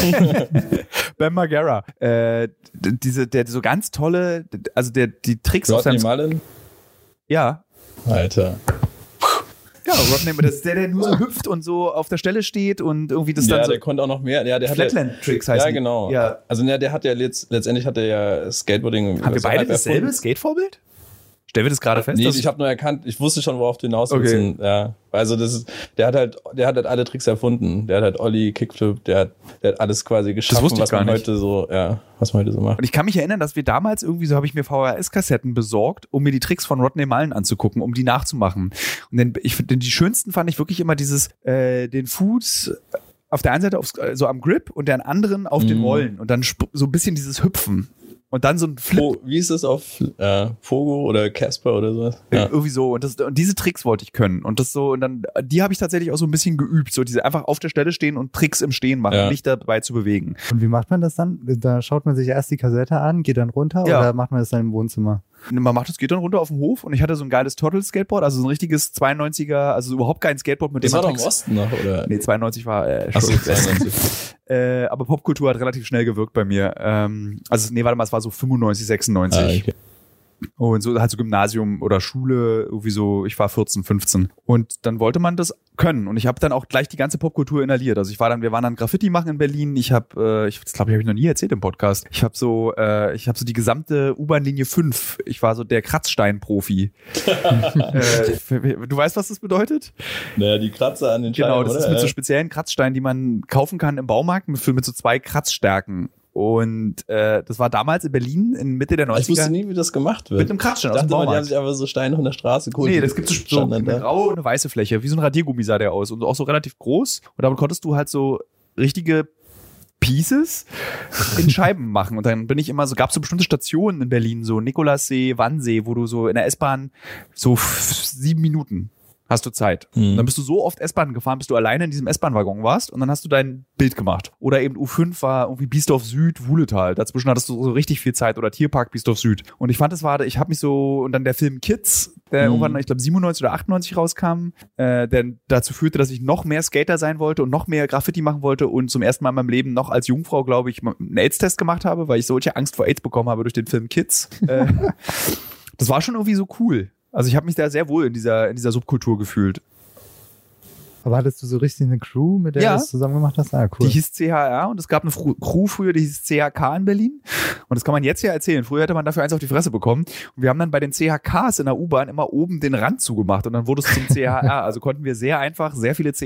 Ben Margera. Der so ganz tolle, also die Tricks auf seinem... Mullen? Ja. Alter. Ja, Rodney, das ist der nur so hüpft und so auf der Stelle steht und irgendwie das dann so... Ja, der konnte auch noch mehr. Ja, der Flatland-Tricks heißt ja, genau. Ja. Also der hat ja letztendlich hat er ja Skateboarding... Haben wir beide dasselbe Skatevorbild? Stellen wir das gerade fest? Nee, ich habe nur erkannt, ich wusste schon, worauf du hinaus willst. Okay. Ja, also der hat halt alle Tricks erfunden. Der hat halt Olli, Kickflip, der hat alles quasi geschaffen, was man heute so macht. Und ich kann mich erinnern, dass wir damals irgendwie, so habe ich mir VHS-Kassetten besorgt, um mir die Tricks von Rodney Mullen anzugucken, um die nachzumachen. Und dann, die schönsten fand ich wirklich immer dieses, den Fuß auf der einen Seite so am Grip und den anderen auf den Rollen und dann so ein bisschen dieses Hüpfen. Und dann so ein Flip. Wie ist das auf Pogo oder Casper oder sowas? Ja. Irgendwie so. Und diese Tricks wollte ich können. Und dann, die habe ich tatsächlich auch so ein bisschen geübt. So diese einfach auf der Stelle stehen und Tricks im Stehen machen, nicht dabei zu bewegen. Und wie macht man das dann? Da schaut man sich erst die Kassette an, geht dann runter oder macht man das dann im Wohnzimmer? Man macht das, geht dann runter auf den Hof und ich hatte so ein geiles Turtle-Skateboard, also so ein richtiges 92er, also überhaupt kein Skateboard, mit dem man... Das war doch im Osten noch, oder? Nee, 92 war Achso, 92. Aber Popkultur hat relativ schnell gewirkt bei mir. Es war so 95, 96. Okay. Und so halt so Gymnasium oder Schule, irgendwie so, ich war 14, 15. Und dann wollte man das können. Und ich habe dann auch gleich die ganze Popkultur inhaliert. Also wir waren dann Graffiti machen in Berlin. Das glaube ich, habe ich noch nie erzählt im Podcast. Ich habe so die gesamte U-Bahn-Linie 5. Ich war so der Kratzstein-Profi. Du weißt, was das bedeutet? Naja, die Kratzer an den Steinen, genau, das ist mit so speziellen Kratzsteinen, die man kaufen kann im Baumarkt mit so 2 Kratzstärken. Und das war damals in Berlin in Mitte der 90er. Ich wusste nie, wie das gemacht wird. Mit einem Kratzstein aus dem Baumarkt. Die haben sich einfach so Steine von der Straße geholt. Nee, das gibt so eine graue und eine weiße Fläche. Wie so ein Radiergummi sah der aus. Und auch so relativ groß. Und damit konntest du halt so richtige Pieces in Scheiben machen. Und dann gab es so bestimmte Stationen in Berlin, so Nikolassee, Wannsee, wo du so in der S-Bahn so 7 Minuten hast du Zeit. Und dann bist du so oft S-Bahn gefahren, bis du alleine in diesem S-Bahn-Waggon warst und dann hast du dein Bild gemacht. Oder eben U5 war irgendwie Biesdorf Süd, Wuhletal. Dazwischen hattest du so richtig viel Zeit. Oder Tierpark Biesdorf Süd. Und ich fand, und dann der Film Kids, der irgendwann, ich glaube 97 oder 98 rauskam, der dazu führte, dass ich noch mehr Skater sein wollte und noch mehr Graffiti machen wollte und zum ersten Mal in meinem Leben noch als Jungfrau, glaube ich, einen AIDS-Test gemacht habe, weil ich solche Angst vor AIDS bekommen habe durch den Film Kids. Das war schon irgendwie so cool. Also ich habe mich da sehr wohl in dieser Subkultur gefühlt. Aber hattest du so richtig eine Crew, mit der du das zusammen gemacht hast? Ah, cool. Die hieß CHR und es gab eine Crew früher, die hieß CHK in Berlin. Und das kann man jetzt ja erzählen. Früher hätte man dafür eins auf die Fresse bekommen. Und wir haben dann bei den CHKs in der U-Bahn immer oben den Rand zugemacht und dann wurde es zum CHR. Also konnten wir sehr einfach sehr viele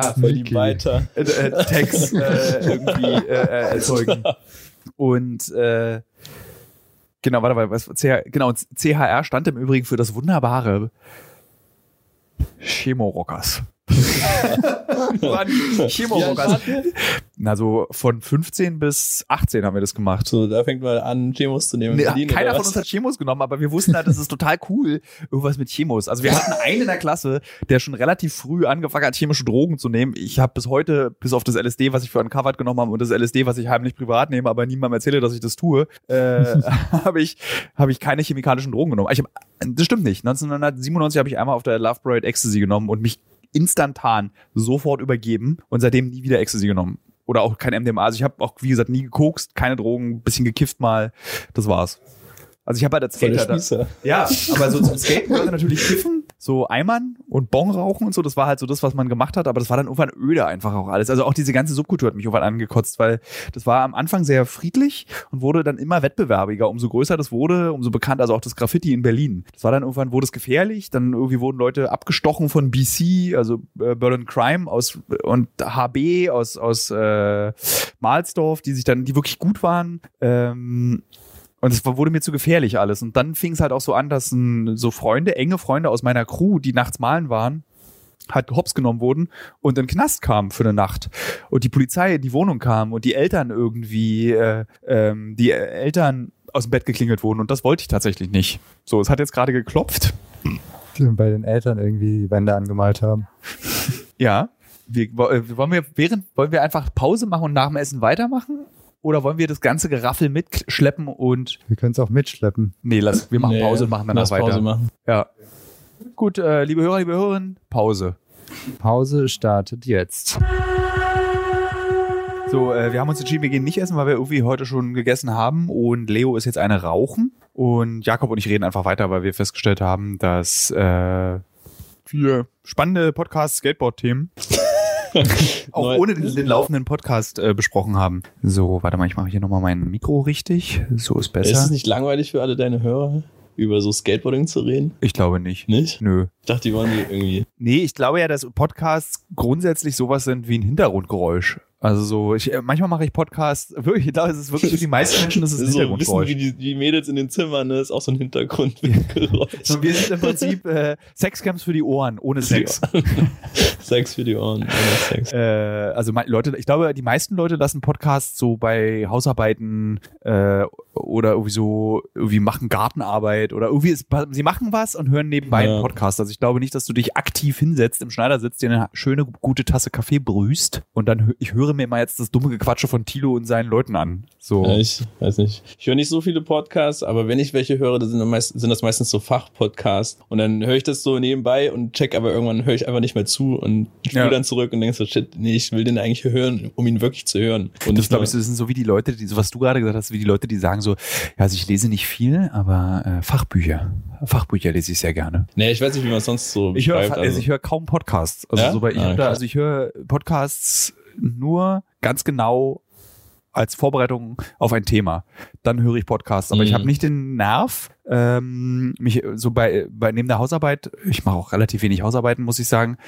CHR-Tags irgendwie erzeugen. Und genau, CHR stand im Übrigen für das wunderbare Chemo-Rockers. Chemo-Orgasmus. Na, so von 15 bis 18 haben wir das gemacht. So, da fängt man an, Chemos zu nehmen. Keiner von uns hat Chemos genommen, aber wir wussten halt, das ist total cool, irgendwas mit Chemos. Also wir hatten einen in der Klasse, der schon relativ früh angefangen hat, chemische Drogen zu nehmen. Ich habe bis heute, bis auf das LSD, was ich für Uncovered genommen habe und das LSD, was ich heimlich privat nehme, aber niemandem erzähle, dass ich das tue, habe ich keine chemikalischen Drogen genommen. Das stimmt nicht. 1997 habe ich einmal auf der Love Parade Ecstasy genommen und mich instantan sofort übergeben und seitdem nie wieder Ecstasy genommen. Oder auch kein MDMA. Also ich habe auch, wie gesagt, nie gekokst, keine Drogen, bisschen gekifft mal. Das war's. Also ich habe halt als Skater... Ja, aber so zum Skaten gehört natürlich kiffen, so Eimern und Bong rauchen und so. Das war halt so das, was man gemacht hat. Aber das war dann irgendwann öde einfach auch alles. Also auch diese ganze Subkultur hat mich irgendwann angekotzt, weil das war am Anfang sehr friedlich und wurde dann immer wettbewerbiger. Umso größer das wurde, umso bekannter. Also auch das Graffiti in Berlin. Das war dann irgendwann, wurde es gefährlich. Dann irgendwie wurden Leute abgestochen von BC, also Berlin Crime und HB aus Mahlsdorf, die wirklich gut waren. Und es wurde mir zu gefährlich alles. Und dann fing es halt auch so an, dass so enge Freunde aus meiner Crew, die nachts malen waren, halt hops genommen wurden und in den Knast kamen für eine Nacht. Und die Polizei in die Wohnung kam und die Eltern irgendwie, die Eltern aus dem Bett geklingelt wurden. Und das wollte ich tatsächlich nicht. So, es hat jetzt gerade geklopft. Die bei den Eltern irgendwie die Wände angemalt haben. Ja. Wollen wir einfach Pause machen und nach dem Essen weitermachen? Oder wollen wir das ganze Geraffel mitschleppen und... Wir können es auch mitschleppen. Nee, wir machen Pause und machen danach weiter. Pause machen. Ja. Gut, liebe Hörer, liebe Hörerinnen, Pause. Pause startet jetzt. So, wir haben uns entschieden, wir gehen nicht essen, weil wir irgendwie heute schon gegessen haben und Leo ist jetzt eine rauchen und Jakob und ich reden einfach weiter, weil wir festgestellt haben, dass wir spannende Podcast-Skateboard-Themen auch ohne den laufenden Podcast besprochen haben. So, warte mal, ich mache hier nochmal mein Mikro richtig. So ist besser. Ist es nicht langweilig für alle deine Hörer, über so Skateboarding zu reden? Ich glaube nicht. Nicht? Nö. Ich dachte, die wollen die irgendwie... Nee, ich glaube ja, dass Podcasts grundsätzlich sowas sind wie ein Hintergrundgeräusch. Also so, manchmal mache ich Podcasts, wirklich, ich glaube, es ist wirklich für die meisten Menschen, das ist ein Hintergrundgeräusch. So ein bisschen wie die Mädels in den Zimmern, ne? Ist auch so ein Hintergrundgeräusch. Und wir sind im Prinzip Sexcamps für die Ohren, ohne Sex. Sex für die Ohren, ohne Sex. Also Leute, ich glaube, die meisten Leute lassen Podcasts so bei Hausarbeiten oder irgendwie machen Gartenarbeit oder irgendwie sie machen was und hören nebenbei einen Podcast. Also ich glaube nicht, dass du dich aktiv hinsetzt, im Schneidersitz, dir eine schöne, gute Tasse Kaffee brühst und dann ich höre mir mal jetzt das dumme Gequatsche von Thilo und seinen Leuten an. So. Ja, ich weiß nicht. Ich höre nicht so viele Podcasts, aber wenn ich welche höre, sind das meistens so Fachpodcasts. Und dann höre ich das so nebenbei und check, aber irgendwann höre ich einfach nicht mehr zu und spule dann zurück und denke so, shit, nee, ich will den eigentlich hören, um ihn wirklich zu hören. Und das glaube ich, das sind so wie die Leute, so was du gerade gesagt hast, wie die Leute, die sagen so, ja, also ich lese nicht viel, aber Fachbücher lese ich sehr gerne. Nee, ich weiß nicht, wie man es sonst so beschreibt. Ich höre kaum Podcasts. Also ich höre Podcasts nur ganz genau als Vorbereitung auf ein Thema. Dann höre ich Podcasts. Aber ich habe nicht den Nerv, mich so bei neben der Hausarbeit, ich mache auch relativ wenig Hausarbeiten, muss ich sagen,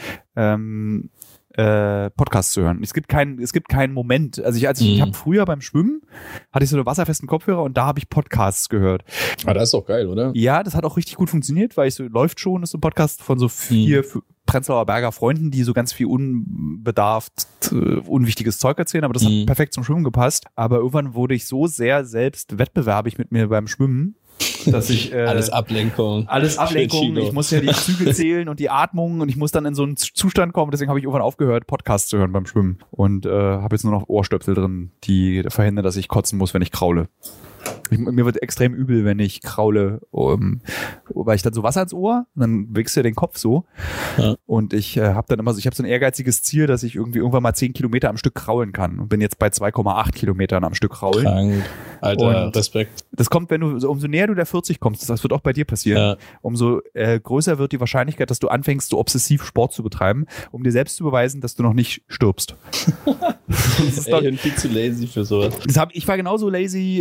Podcasts zu hören. Es gibt keinen Moment. Also ich habe früher beim Schwimmen, hatte ich so einen wasserfesten Kopfhörer und da habe ich Podcasts gehört. Ah, das ist doch geil, oder? Ja, das hat auch richtig gut funktioniert, weil läuft schon, ist so ein Podcast von so 4 Prenzlauer Berger Freunden, die so ganz viel unbedarft, unwichtiges Zeug erzählen, aber das hat perfekt zum Schwimmen gepasst. Aber irgendwann wurde ich so sehr selbst wettbewerbig mit mir beim Schwimmen, dass ich alles Ablenkung. Ich muss ja die Züge zählen und die Atmung und ich muss dann in so einen Zustand kommen. Deswegen habe ich irgendwann aufgehört, Podcasts zu hören beim Schwimmen und habe jetzt nur noch Ohrstöpsel drin, die verhindern, dass ich kotzen muss, wenn ich kraule. Mir wird extrem übel, wenn ich kraule, weil ich dann so Wasser ins Ohr, dann wickst du den Kopf so. Ja. Und ich habe dann immer so, ich habe so ein ehrgeiziges Ziel, dass ich irgendwann mal 10 Kilometer am Stück kraulen kann und bin jetzt bei 2,8 Kilometern am Stück kraulen. Krank. Alter, und Respekt. Das kommt, umso näher du der 40 kommst, das wird auch bei dir passieren, umso größer wird die Wahrscheinlichkeit, dass du anfängst, so obsessiv Sport zu betreiben, um dir selbst zu beweisen, dass du noch nicht stirbst. Ich bin viel zu lazy für sowas. Ich war genauso lazy,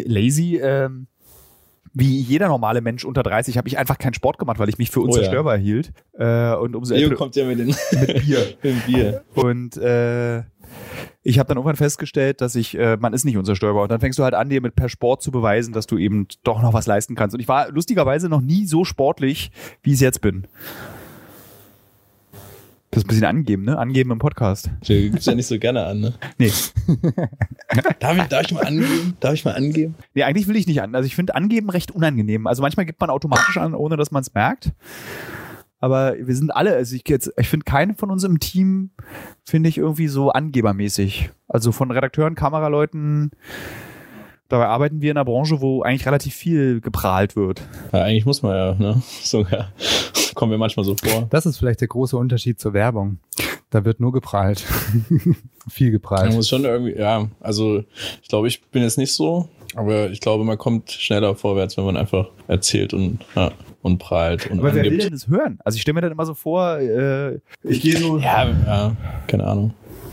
wie jeder normale Mensch unter 30 habe ich einfach keinen Sport gemacht, weil ich mich für unzerstörbar hielt. Und umso Leo kommt ja mit Bier. Mit Bier. Und ich habe dann irgendwann festgestellt, dass man ist nicht unzerstörbar. Und dann fängst du halt an, dir per Sport zu beweisen, dass du eben doch noch was leisten kannst. Und ich war lustigerweise noch nie so sportlich, wie ich es jetzt bin. Das ist ein bisschen angeben, ne? Angeben im Podcast. Du gibst ja nicht so gerne an, ne? Nee. Darf ich mal angeben? Nee, eigentlich will ich nicht an. Also ich finde Angeben recht unangenehm. Also manchmal gibt man automatisch an, ohne dass man es merkt. Aber wir sind alle, also ich finde keinen von uns im Team, finde ich irgendwie so angebermäßig. Also von Redakteuren, Kameraleuten, dabei arbeiten wir in einer Branche, wo eigentlich relativ viel geprahlt wird. Ja, eigentlich muss man ja, ne? Sogar. Kommen wir manchmal so vor. Das ist vielleicht der große Unterschied zur Werbung. Da wird nur geprahlt. Viel geprahlt. Man muss schon irgendwie, ja, also ich glaube, ich bin jetzt nicht so, aber ich glaube, man kommt schneller vorwärts, wenn man einfach erzählt und prahlt und aber angibt. Wer will denn das hören? Also ich stelle mir dann immer so vor, ich gehe so... Ja, keine Ahnung.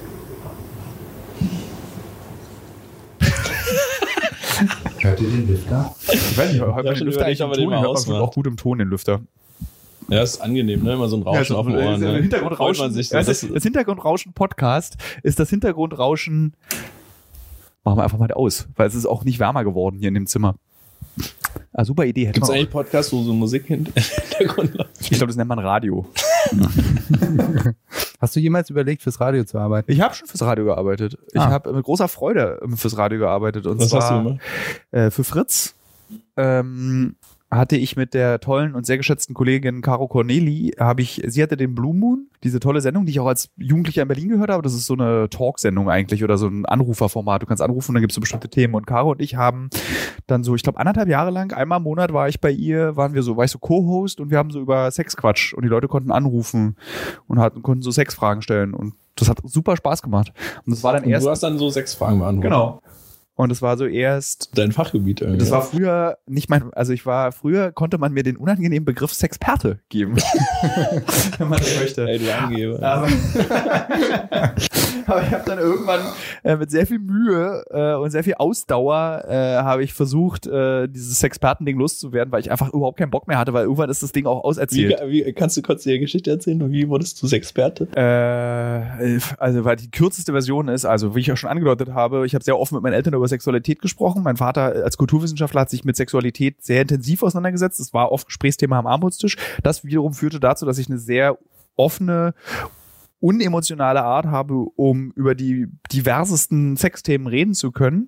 Hört ihr den Lüfter? Ich weiß nicht, hört man den Lüfter eigentlich hört man auch gut im Ton, den Lüfter. Ja, ist angenehm, ne? Immer so ein Rauschen auf dem Ohr. Ne? Hintergrundrauschen. Das Hintergrundrauschen-Podcast ist das Hintergrundrauschen. Machen wir einfach mal aus, weil es ist auch nicht wärmer geworden hier in dem Zimmer. Ah, super Idee. Gibt es eigentlich Podcasts, wo so Musik im Hintergrund läuft? Ich glaube, das nennt man Radio. Hast du jemals überlegt, fürs Radio zu arbeiten? Ich habe schon fürs Radio gearbeitet. Ich habe mit großer Freude fürs Radio gearbeitet. Und was zwar hast du gemacht? Für Fritz. Hatte ich mit der tollen und sehr geschätzten Kollegin Caro Corneli, sie hatte den Blue Moon, diese tolle Sendung, die ich auch als Jugendlicher in Berlin gehört habe. Das ist so eine Talksendung eigentlich oder so ein Anruferformat. Du kannst anrufen und dann gibt es so bestimmte Themen. Und Caro und ich haben dann so, ich glaube, 1,5 Jahre lang, einmal im Monat war ich so Co-Host und wir haben so über Sexquatsch und die Leute konnten anrufen und konnten so Sexfragen stellen und das hat super Spaß gemacht. Und das war dann Du hast dann so 6 Fragen beantwortet. Genau. Und es war so erst... Dein Fachgebiet irgendwie. Das war früher nicht früher konnte man mir den unangenehmen Begriff Sexperte geben. Wenn man das möchte. Ey, du Angeber. Aber ich habe dann irgendwann mit sehr viel Mühe und sehr viel Ausdauer habe ich versucht, dieses Sexperten-Ding loszuwerden, weil ich einfach überhaupt keinen Bock mehr hatte, weil irgendwann ist das Ding auch auserzählt. Wie kannst du kurz die Geschichte erzählen? Wie wurdest du Sexperte? Also, weil die kürzeste Version ist, also wie ich auch schon angedeutet habe, ich habe sehr offen mit meinen Eltern über Sexualität gesprochen. Mein Vater als Kulturwissenschaftler hat sich mit Sexualität sehr intensiv auseinandergesetzt. Das war oft Gesprächsthema am Armutstisch. Das wiederum führte dazu, dass ich eine sehr offene, unemotionale Art habe, um über die diversesten Sexthemen reden zu können.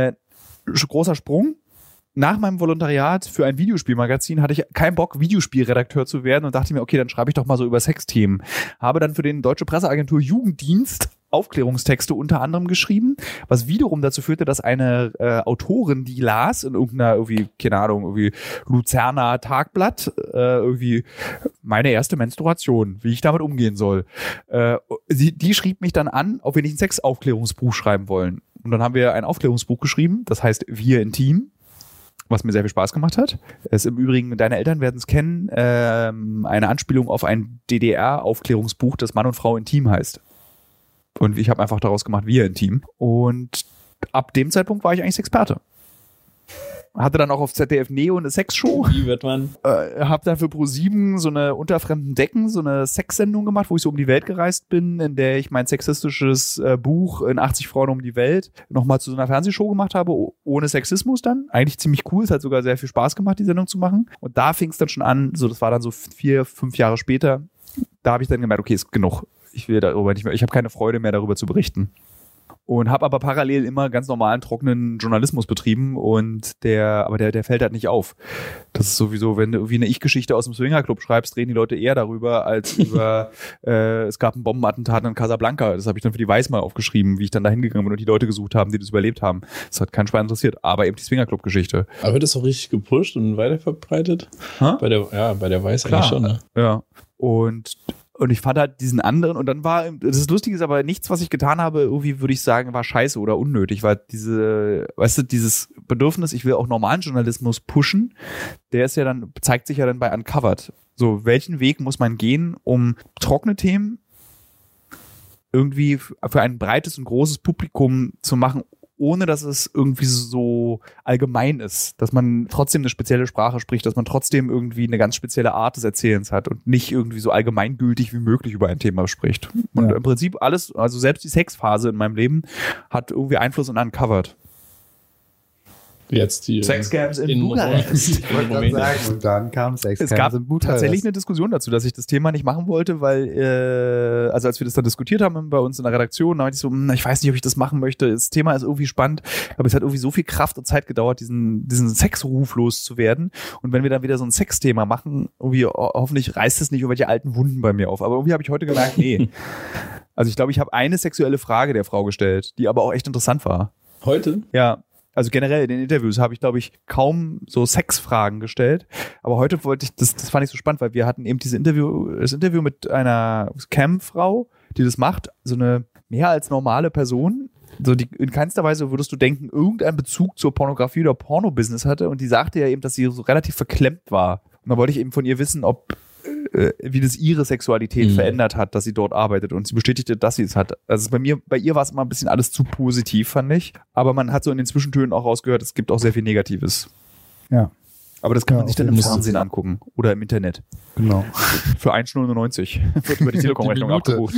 Großer Sprung. Nach meinem Volontariat für ein Videospielmagazin hatte ich keinen Bock, Videospielredakteur zu werden und dachte mir, okay, dann schreibe ich doch mal so über Sexthemen. Habe dann für den Deutsche Presseagentur Jugenddienst Aufklärungstexte unter anderem geschrieben, was wiederum dazu führte, dass eine Autorin, die las in irgendeiner irgendwie Luzerner Tagblatt, irgendwie meine erste Menstruation, wie ich damit umgehen soll. Die schrieb mich dann an, ob wir nicht ein Sexaufklärungsbuch schreiben wollen. Und dann haben wir ein Aufklärungsbuch geschrieben, das heißt Wir Intim, was mir sehr viel Spaß gemacht hat. Es ist im Übrigen, deine Eltern werden es kennen, eine Anspielung auf ein DDR-Aufklärungsbuch, das Mann und Frau Intim heißt. Und ich habe einfach daraus gemacht, Wir Intim. Und ab dem Zeitpunkt war ich eigentlich Experte. Hatte dann auch auf ZDF Neo eine Sexshow. Wie wird man? Hab dann für Pro7 so eine Unter fremden Decken, so eine Sexsendung gemacht, wo ich so um die Welt gereist bin, in der ich mein sexistisches Buch in 80 Frauen um die Welt nochmal zu so einer Fernsehshow gemacht habe, ohne Sexismus dann. Eigentlich ziemlich cool, es hat sogar sehr viel Spaß gemacht, die Sendung zu machen. Und da fing es dann schon an, so das war dann so 4-5 Jahre später, da habe ich dann gemerkt, okay, ist genug. Ich will darüber nicht mehr, ich habe keine Freude mehr darüber zu berichten. Und habe aber parallel immer ganz normalen, trockenen Journalismus betrieben und der fällt halt nicht auf. Das ist sowieso, wenn du irgendwie eine Ich-Geschichte aus dem Swingerclub schreibst, reden die Leute eher darüber, als über es gab ein Bombenattentat in Casablanca. Das habe ich dann für die Weiß mal aufgeschrieben, wie ich dann da hingegangen bin und die Leute gesucht haben, die das überlebt haben. Das hat keinen Schwein interessiert, aber eben die Swingerclub-Geschichte. Aber wird das auch richtig gepusht und weiterverbreitet? Bei der Weiß klar, eigentlich schon, ne? Ja. Und ich fand halt diesen anderen und dann war, das Lustige ist aber nichts, was ich getan habe, irgendwie würde ich sagen, war scheiße oder unnötig, weil dieses Bedürfnis, ich will auch normalen Journalismus pushen, zeigt sich ja dann bei Uncovered. So, welchen Weg muss man gehen, um trockene Themen irgendwie für ein breites und großes Publikum zu machen, ohne dass es irgendwie so allgemein ist, dass man trotzdem eine spezielle Sprache spricht, dass man trotzdem irgendwie eine ganz spezielle Art des Erzählens hat und nicht irgendwie so allgemeingültig wie möglich über ein Thema spricht. Und im Prinzip alles, also selbst die Sexphase in meinem Leben hat irgendwie Einfluss in Uncovered. Jetzt die Sexcams in Bukarest. Ich wollte gerade sagen, und dann kam Sexcams in Bukarest. Es gab tatsächlich eine Diskussion dazu, dass ich das Thema nicht machen wollte, weil, also als wir das dann diskutiert haben bei uns in der Redaktion, da meinte ich so, ich weiß nicht, ob ich das machen möchte. Das Thema ist irgendwie spannend, aber es hat irgendwie so viel Kraft und Zeit gedauert, diesen Sexruf loszuwerden. Und wenn wir dann wieder so ein Sexthema machen, irgendwie hoffentlich reißt es nicht irgendwelche alten Wunden bei mir auf. Aber irgendwie habe ich heute gemerkt, nee. Also ich glaube, ich habe eine sexuelle Frage der Frau gestellt, die aber auch echt interessant war. Heute? Ja. Also generell in den Interviews habe ich, glaube ich, kaum so Sexfragen gestellt. Aber heute wollte ich, das fand ich so spannend, weil wir hatten eben das Interview mit einer Cam-Frau, die das macht, so eine mehr als normale Person. So die in keinster Weise würdest du denken, irgendein Bezug zur Pornografie oder Porno-Business hatte. Und die sagte ja eben, dass sie so relativ verklemmt war. Und da wollte ich eben von ihr wissen, wie das ihre Sexualität verändert hat, dass sie dort arbeitet. Und sie bestätigte, dass sie es hat. Also bei ihr war es immer ein bisschen alles zu positiv, fand ich. Aber man hat so in den Zwischentönen auch rausgehört, es gibt auch sehr viel Negatives. Ja. Aber das kann man sich dann im Fernsehen angucken oder im Internet. Genau. Für 1,99 wird über die Telekom-Rechnung abgebucht.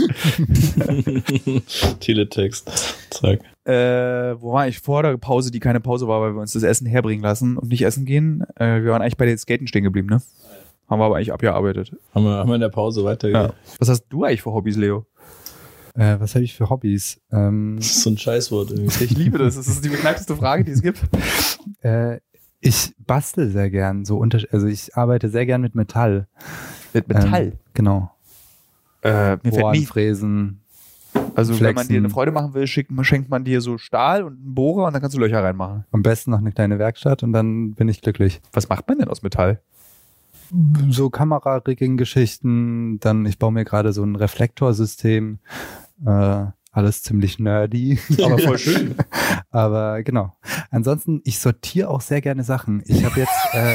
Teletext. Zack. Wo war ich vor der Pause, die keine Pause war, weil wir uns das Essen herbringen lassen und nicht essen gehen? Wir waren eigentlich bei den Skaten stehen geblieben, ne? Haben wir aber eigentlich abgearbeitet. Haben wir in der Pause weitergemacht. Ja. Was hast du eigentlich für Hobbys, Leo? Was habe ich für Hobbys? Das ist so ein Scheißwort irgendwie. Ich liebe das. Das ist die beknackteste Frage, die es gibt. Ich bastel sehr gern. Also ich arbeite sehr gern mit Metall. Mit Metall? Genau. Mir fällt nie Fräsen. Also Flexen. wenn man dir eine Freude machen will, schenkt man dir so Stahl und einen Bohrer und dann kannst du Löcher reinmachen. Am besten noch eine kleine Werkstatt und dann bin ich glücklich. Was macht man denn aus Metall? So Kamera-Rigging-Geschichten, dann ich baue mir gerade so ein Reflektorsystem, alles ziemlich nerdy. Aber voll schön. Aber genau. Ansonsten, ich sortiere auch sehr gerne Sachen. Ich habe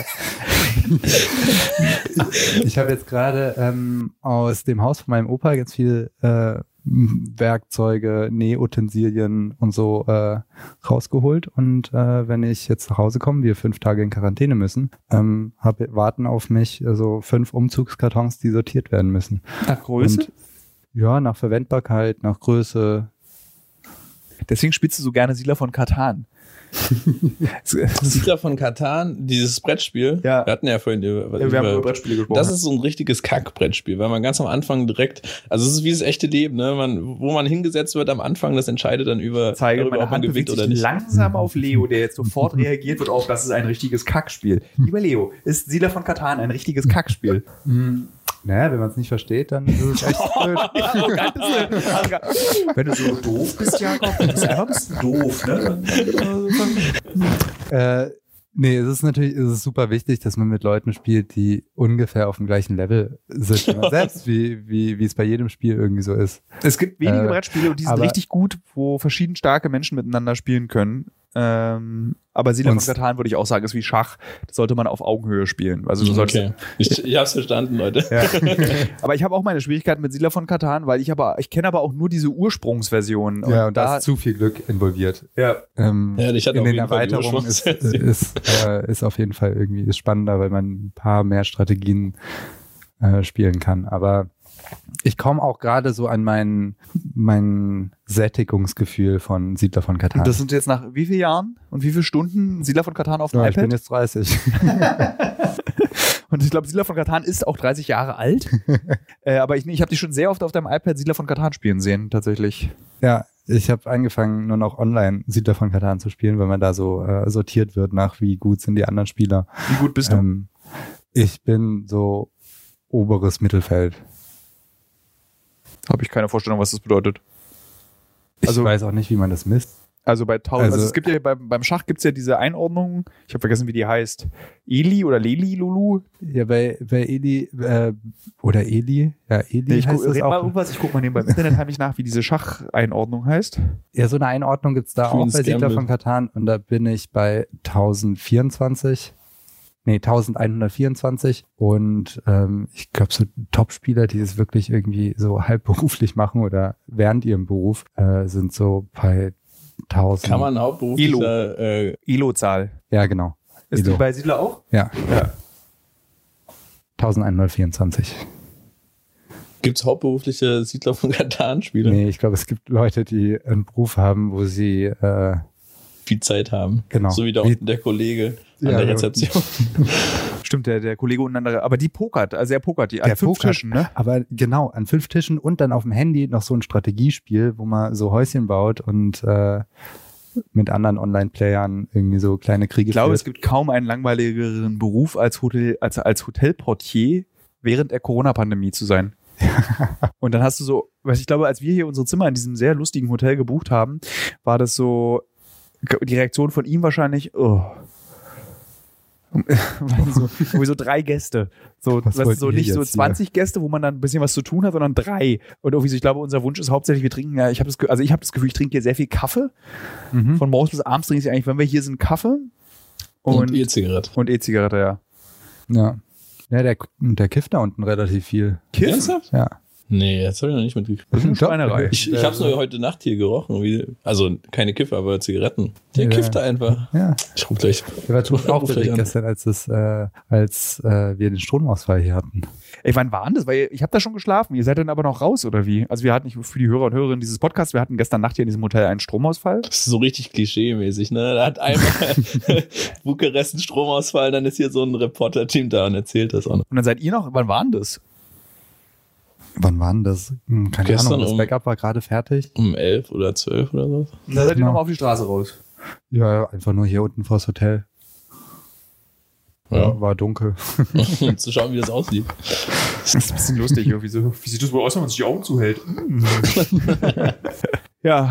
jetzt gerade aus dem Haus von meinem Opa ganz viel Werkzeuge, Nähutensilien und so rausgeholt. Und wenn ich jetzt nach Hause komme, wir 5 Tage in Quarantäne müssen, warten auf mich so 5 Umzugskartons, die sortiert werden müssen. Nach Größe? Und, ja, nach Verwendbarkeit, nach Größe. Deswegen spielst du so gerne Siedler von Catan. Siedler von Catan, dieses Brettspiel, ja. Wir hatten ja vorhin wir haben über Brettspiele gesprochen. Das ist so ein richtiges Kack-Brettspiel, weil man ganz am Anfang direkt, also es ist wie das echte Leben, ne? Wo man hingesetzt wird am Anfang, das entscheidet dann darüber, ob man gewinnt oder nicht. Langsam auf Leo, der jetzt sofort reagiert wird auf, das ist ein richtiges Kackspiel. Lieber Leo, ist Siedler von Catan ein richtiges Kackspiel? Naja, wenn man es nicht versteht, dann ist es echt blöd. Wenn du so doof bist, Jakob, dann bist du einfach ein bisschen doof, ne? Nee, es ist super wichtig, dass man mit Leuten spielt, die ungefähr auf dem gleichen Level sind. Selbst wie es bei jedem Spiel irgendwie so ist. Es gibt wenige Brettspiele und die sind richtig gut, wo verschieden starke Menschen miteinander spielen können. Aber Siedler von Catan würde ich auch sagen, ist wie Schach. Das sollte man auf Augenhöhe spielen. Also du solltest. Okay. Ich hab's verstanden, Leute. Ja. Aber ich habe auch meine Schwierigkeiten mit Siedler von Catan, weil ich kenne aber auch nur diese Ursprungsversion. Ja, und da ist zu viel Glück involviert. Ja. Ich hatte in den Erweiterungen ist auf jeden Fall irgendwie spannender, weil man ein paar mehr Strategien spielen kann. Aber ich komme auch gerade so an mein Sättigungsgefühl von Siedler von Catan. Das sind jetzt nach wie vielen Jahren und wie vielen Stunden Siedler von Catan auf dem iPad? Ich bin jetzt 30. Und ich glaube, Siedler von Catan ist auch 30 Jahre alt. Aber ich habe dich schon sehr oft auf deinem iPad Siedler von Catan spielen sehen, tatsächlich. Ja, ich habe angefangen, nur noch online Siedler von Catan zu spielen, weil man da so sortiert wird nach, wie gut sind die anderen Spieler. Wie gut bist du? Ich bin so oberes Mittelfeld. Habe ich keine Vorstellung, was das bedeutet. Ich weiß auch nicht, wie man das misst. Also bei 1000, also es gibt ja beim Schach gibt es ja diese Einordnung, ich habe vergessen, wie die heißt. Eli oder Leli, Lulu? Ja, bei Eli oder Eli, ja, Eli heißt das auch. Ich guck mal nebenbei im Internet heimlich nach, wie diese Schacheinordnung heißt. Ja, so eine Einordnung gibt's da auch bei Siedler von Catan und da bin ich bei 1124 und ich glaube so Top-Spieler, die es wirklich irgendwie so halbberuflich machen oder während ihrem Beruf, sind so bei 1000. Kann man hauptberuflicher Elo-Zahl. Ja, genau. Ist die bei Siedler auch? Ja. 1124. Gibt es hauptberufliche Siedler von Catan-Spieler? Nee, ich glaube, es gibt Leute, die einen Beruf haben, wo sie viel Zeit haben. Genau. So wie da unten der Kollege an der Rezeption. Stimmt, der Kollege untereinander, aber die pokert, also er pokert die an 5 Tischen, ne? Aber genau, an 5 Tischen und dann auf dem Handy noch so ein Strategiespiel, wo man so Häuschen baut und mit anderen Online-Playern irgendwie so kleine Kriege. Ich glaube, es gibt kaum einen langweiligeren Beruf als Hotelportier während der Corona-Pandemie zu sein. Und dann hast du so, ich glaube, als wir hier unsere Zimmer in diesem sehr lustigen Hotel gebucht haben, war das so, die Reaktion von ihm wahrscheinlich, so 3 Gäste. So, so nicht so 20 Gäste, wo man dann ein bisschen was zu tun hat, sondern 3. Und irgendwie so, ich glaube, unser Wunsch ist hauptsächlich, wir trinken, ja, ich habe das Gefühl, ich trinke hier sehr viel Kaffee. Von morgens bis abends trinke ich eigentlich, wenn wir hier sind, Kaffee. Und E-Zigarette. Und E-Zigarette, ja. Ja, der kifft da unten relativ viel. Kifft? Ja. Nee, das habe ich noch nicht mitgekriegt. Das ist eine Schweinerei. Ich habe es nur heute Nacht hier gerochen. Also keine Kiffer, aber Zigaretten. Der kifft da einfach. Ja. Ich rufe gleich. Der war total aufgeregt gestern, als wir den Stromausfall hier hatten. Ey, wann war denn das? Weil ich habe da schon geschlafen. Ihr seid dann aber noch raus, oder wie? Also wir hatten nicht für die Hörer und Hörerinnen dieses Podcasts, wir hatten gestern Nacht hier in diesem Hotel einen Stromausfall. Das ist so richtig klischee-mäßig, ne? Da hat einmal Bukarest einen Stromausfall, dann ist hier so ein Reporter-Team da und erzählt das auch noch. Und dann seid ihr noch, wann war denn das? Wann war denn das? Keine Ahnung, das Backup war gerade fertig. Um 11 oder 12 oder so. Und da seid ihr nochmal auf die Straße raus. Ja, einfach nur hier unten vors Hotel. Ja, war dunkel. Um zu schauen, wie das aussieht. Das ist ein bisschen lustig. Irgendwie so. Wie sieht das wohl aus, wenn man sich die Augen zuhält? Ja,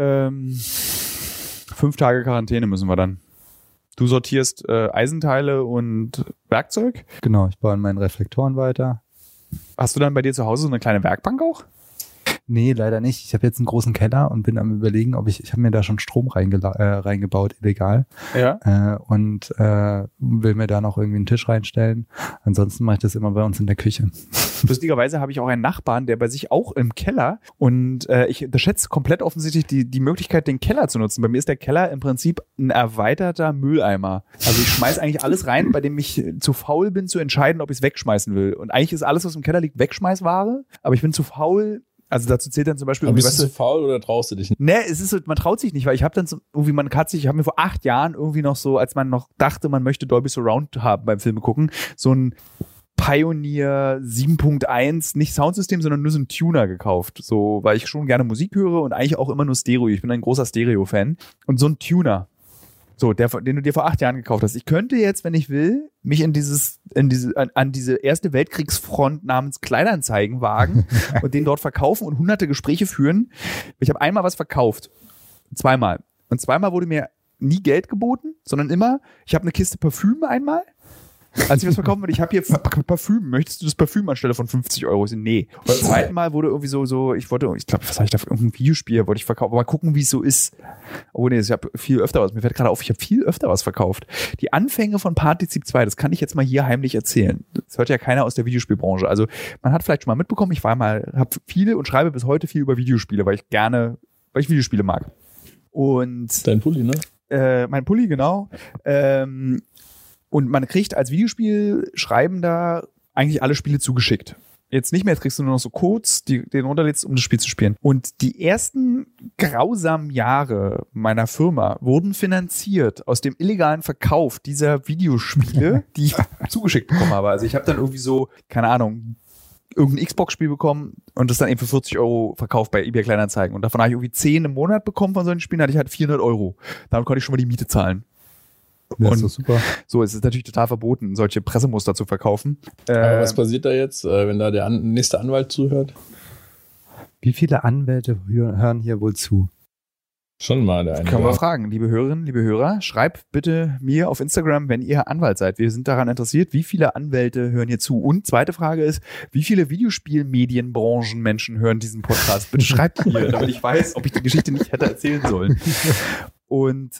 5 Tage Quarantäne müssen wir dann. Du sortierst Eisenteile und Werkzeug? Genau, ich baue an meinen Reflektoren weiter. Hast du dann bei dir zu Hause so eine kleine Werkbank auch? Nee, leider nicht. Ich habe jetzt einen großen Keller und bin am Überlegen, ob ich habe mir da schon Strom reingebaut, illegal. Ja. Und will mir da noch irgendwie einen Tisch reinstellen. Ansonsten mache ich das immer bei uns in der Küche. Lustigerweise habe ich auch einen Nachbarn, der bei sich auch im Keller und ich unterschätze komplett offensichtlich die Möglichkeit, den Keller zu nutzen. Bei mir ist der Keller im Prinzip ein erweiterter Mülleimer. Also ich schmeiß eigentlich alles rein, bei dem ich zu faul bin, zu entscheiden, ob ich es wegschmeißen will. Und eigentlich ist alles, was im Keller liegt, Wegschmeißware. Aber ich bin zu faul. Also dazu zählt dann zum Beispiel... Aber bist du zu faul oder traust du dich nicht? Ne, es ist so, man traut sich nicht, weil ich habe dann so, irgendwie, ich habe mir vor 8 Jahren irgendwie noch so, als man noch dachte, man möchte Dolby Surround haben beim Filme gucken, so ein Pioneer 7.1, nicht Soundsystem, sondern nur so ein Tuner gekauft. So, weil ich schon gerne Musik höre und eigentlich auch immer nur Stereo. Ich bin ein großer Stereo-Fan. Und so ein Tuner. So, den du dir vor 8 Jahren gekauft hast. Ich könnte jetzt, wenn ich will, mich an diese erste Weltkriegsfront namens Kleinanzeigen wagen und den dort verkaufen und hunderte Gespräche führen. Ich habe einmal was verkauft. 2-mal. Und 2-mal wurde mir nie Geld geboten, sondern immer, ich habe eine Kiste Parfüm einmal. Als ich was verkaufen wollte, ich habe hier Parfüm, möchtest du das Parfüm anstelle von 50 €? Ich so, nee. Und beim 2. Mal wurde irgendwie so, ich glaube, was habe ich da für irgendein Videospiel, wollte ich verkaufen, mal gucken, wie es so ist. Oh nee, ich habe viel öfter was, mir fällt gerade auf, ich habe viel öfter was verkauft. Die Anfänge von Partizip 2, das kann ich jetzt mal hier heimlich erzählen. Das hört ja keiner aus der Videospielbranche. Also man hat vielleicht schon mal mitbekommen, ich habe viele und schreibe bis heute viel über Videospiele, weil ich Videospiele mag. Und dein Pulli, ne? Mein Pulli, genau. Und man kriegt als Videospielschreibender eigentlich alle Spiele zugeschickt. Jetzt nicht mehr, jetzt kriegst du nur noch so Codes, die den runterlädst, um das Spiel zu spielen. Und die ersten grausamen Jahre meiner Firma wurden finanziert aus dem illegalen Verkauf dieser Videospiele, die ich zugeschickt bekommen habe. Also ich habe dann irgendwie so, keine Ahnung, irgendein Xbox-Spiel bekommen und das dann eben für 40 € verkauft bei eBay Kleinanzeigen. Und davon habe ich irgendwie 10 im Monat bekommen von solchen Spielen, hatte ich halt 400 €. Damit konnte ich schon mal die Miete zahlen. Das ist doch super. So, es ist natürlich total verboten, solche Pressemuster zu verkaufen. Aber was passiert da jetzt, wenn da der nächste Anwalt zuhört? Wie viele Anwälte hören hier wohl zu? Schon mal der eine. Können wir fragen, liebe Hörerinnen, liebe Hörer, schreibt bitte mir auf Instagram, wenn ihr Anwalt seid. Wir sind daran interessiert, wie viele Anwälte hören hier zu. Und zweite Frage ist, wie viele Videospiel-Medienbranchen-Menschen hören diesen Podcast? Bitte schreibt mir, damit ich weiß, ob ich die Geschichte nicht hätte erzählen sollen. Und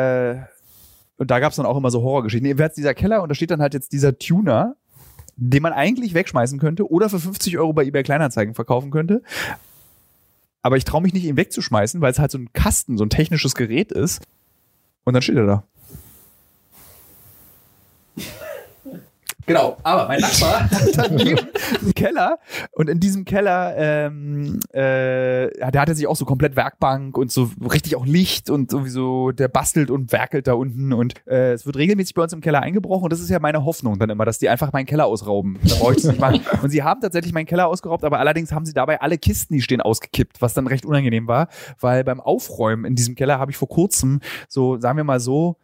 da gab es dann auch immer so Horrorgeschichten. Jedenfalls dieser Keller und da steht dann halt jetzt dieser Tuner, den man eigentlich wegschmeißen könnte oder für 50 € bei eBay Kleinanzeigen verkaufen könnte. Aber ich traue mich nicht, ihn wegzuschmeißen, weil es halt so ein Kasten, so ein technisches Gerät ist. Und dann steht er da. Genau, aber mein Nachbar hat daneben einen Keller und in diesem Keller, der hatte sich auch so komplett Werkbank und so richtig auch Licht und sowieso, der bastelt und werkelt da unten und es wird regelmäßig bei uns im Keller eingebrochen und das ist ja meine Hoffnung dann immer, dass die einfach meinen Keller ausrauben. Da brauche ich es nicht machen. Und sie haben tatsächlich meinen Keller ausgeraubt, aber allerdings haben sie dabei alle Kisten, die stehen, ausgekippt, was dann recht unangenehm war, weil beim Aufräumen in diesem Keller habe ich vor kurzem so, sagen wir mal so,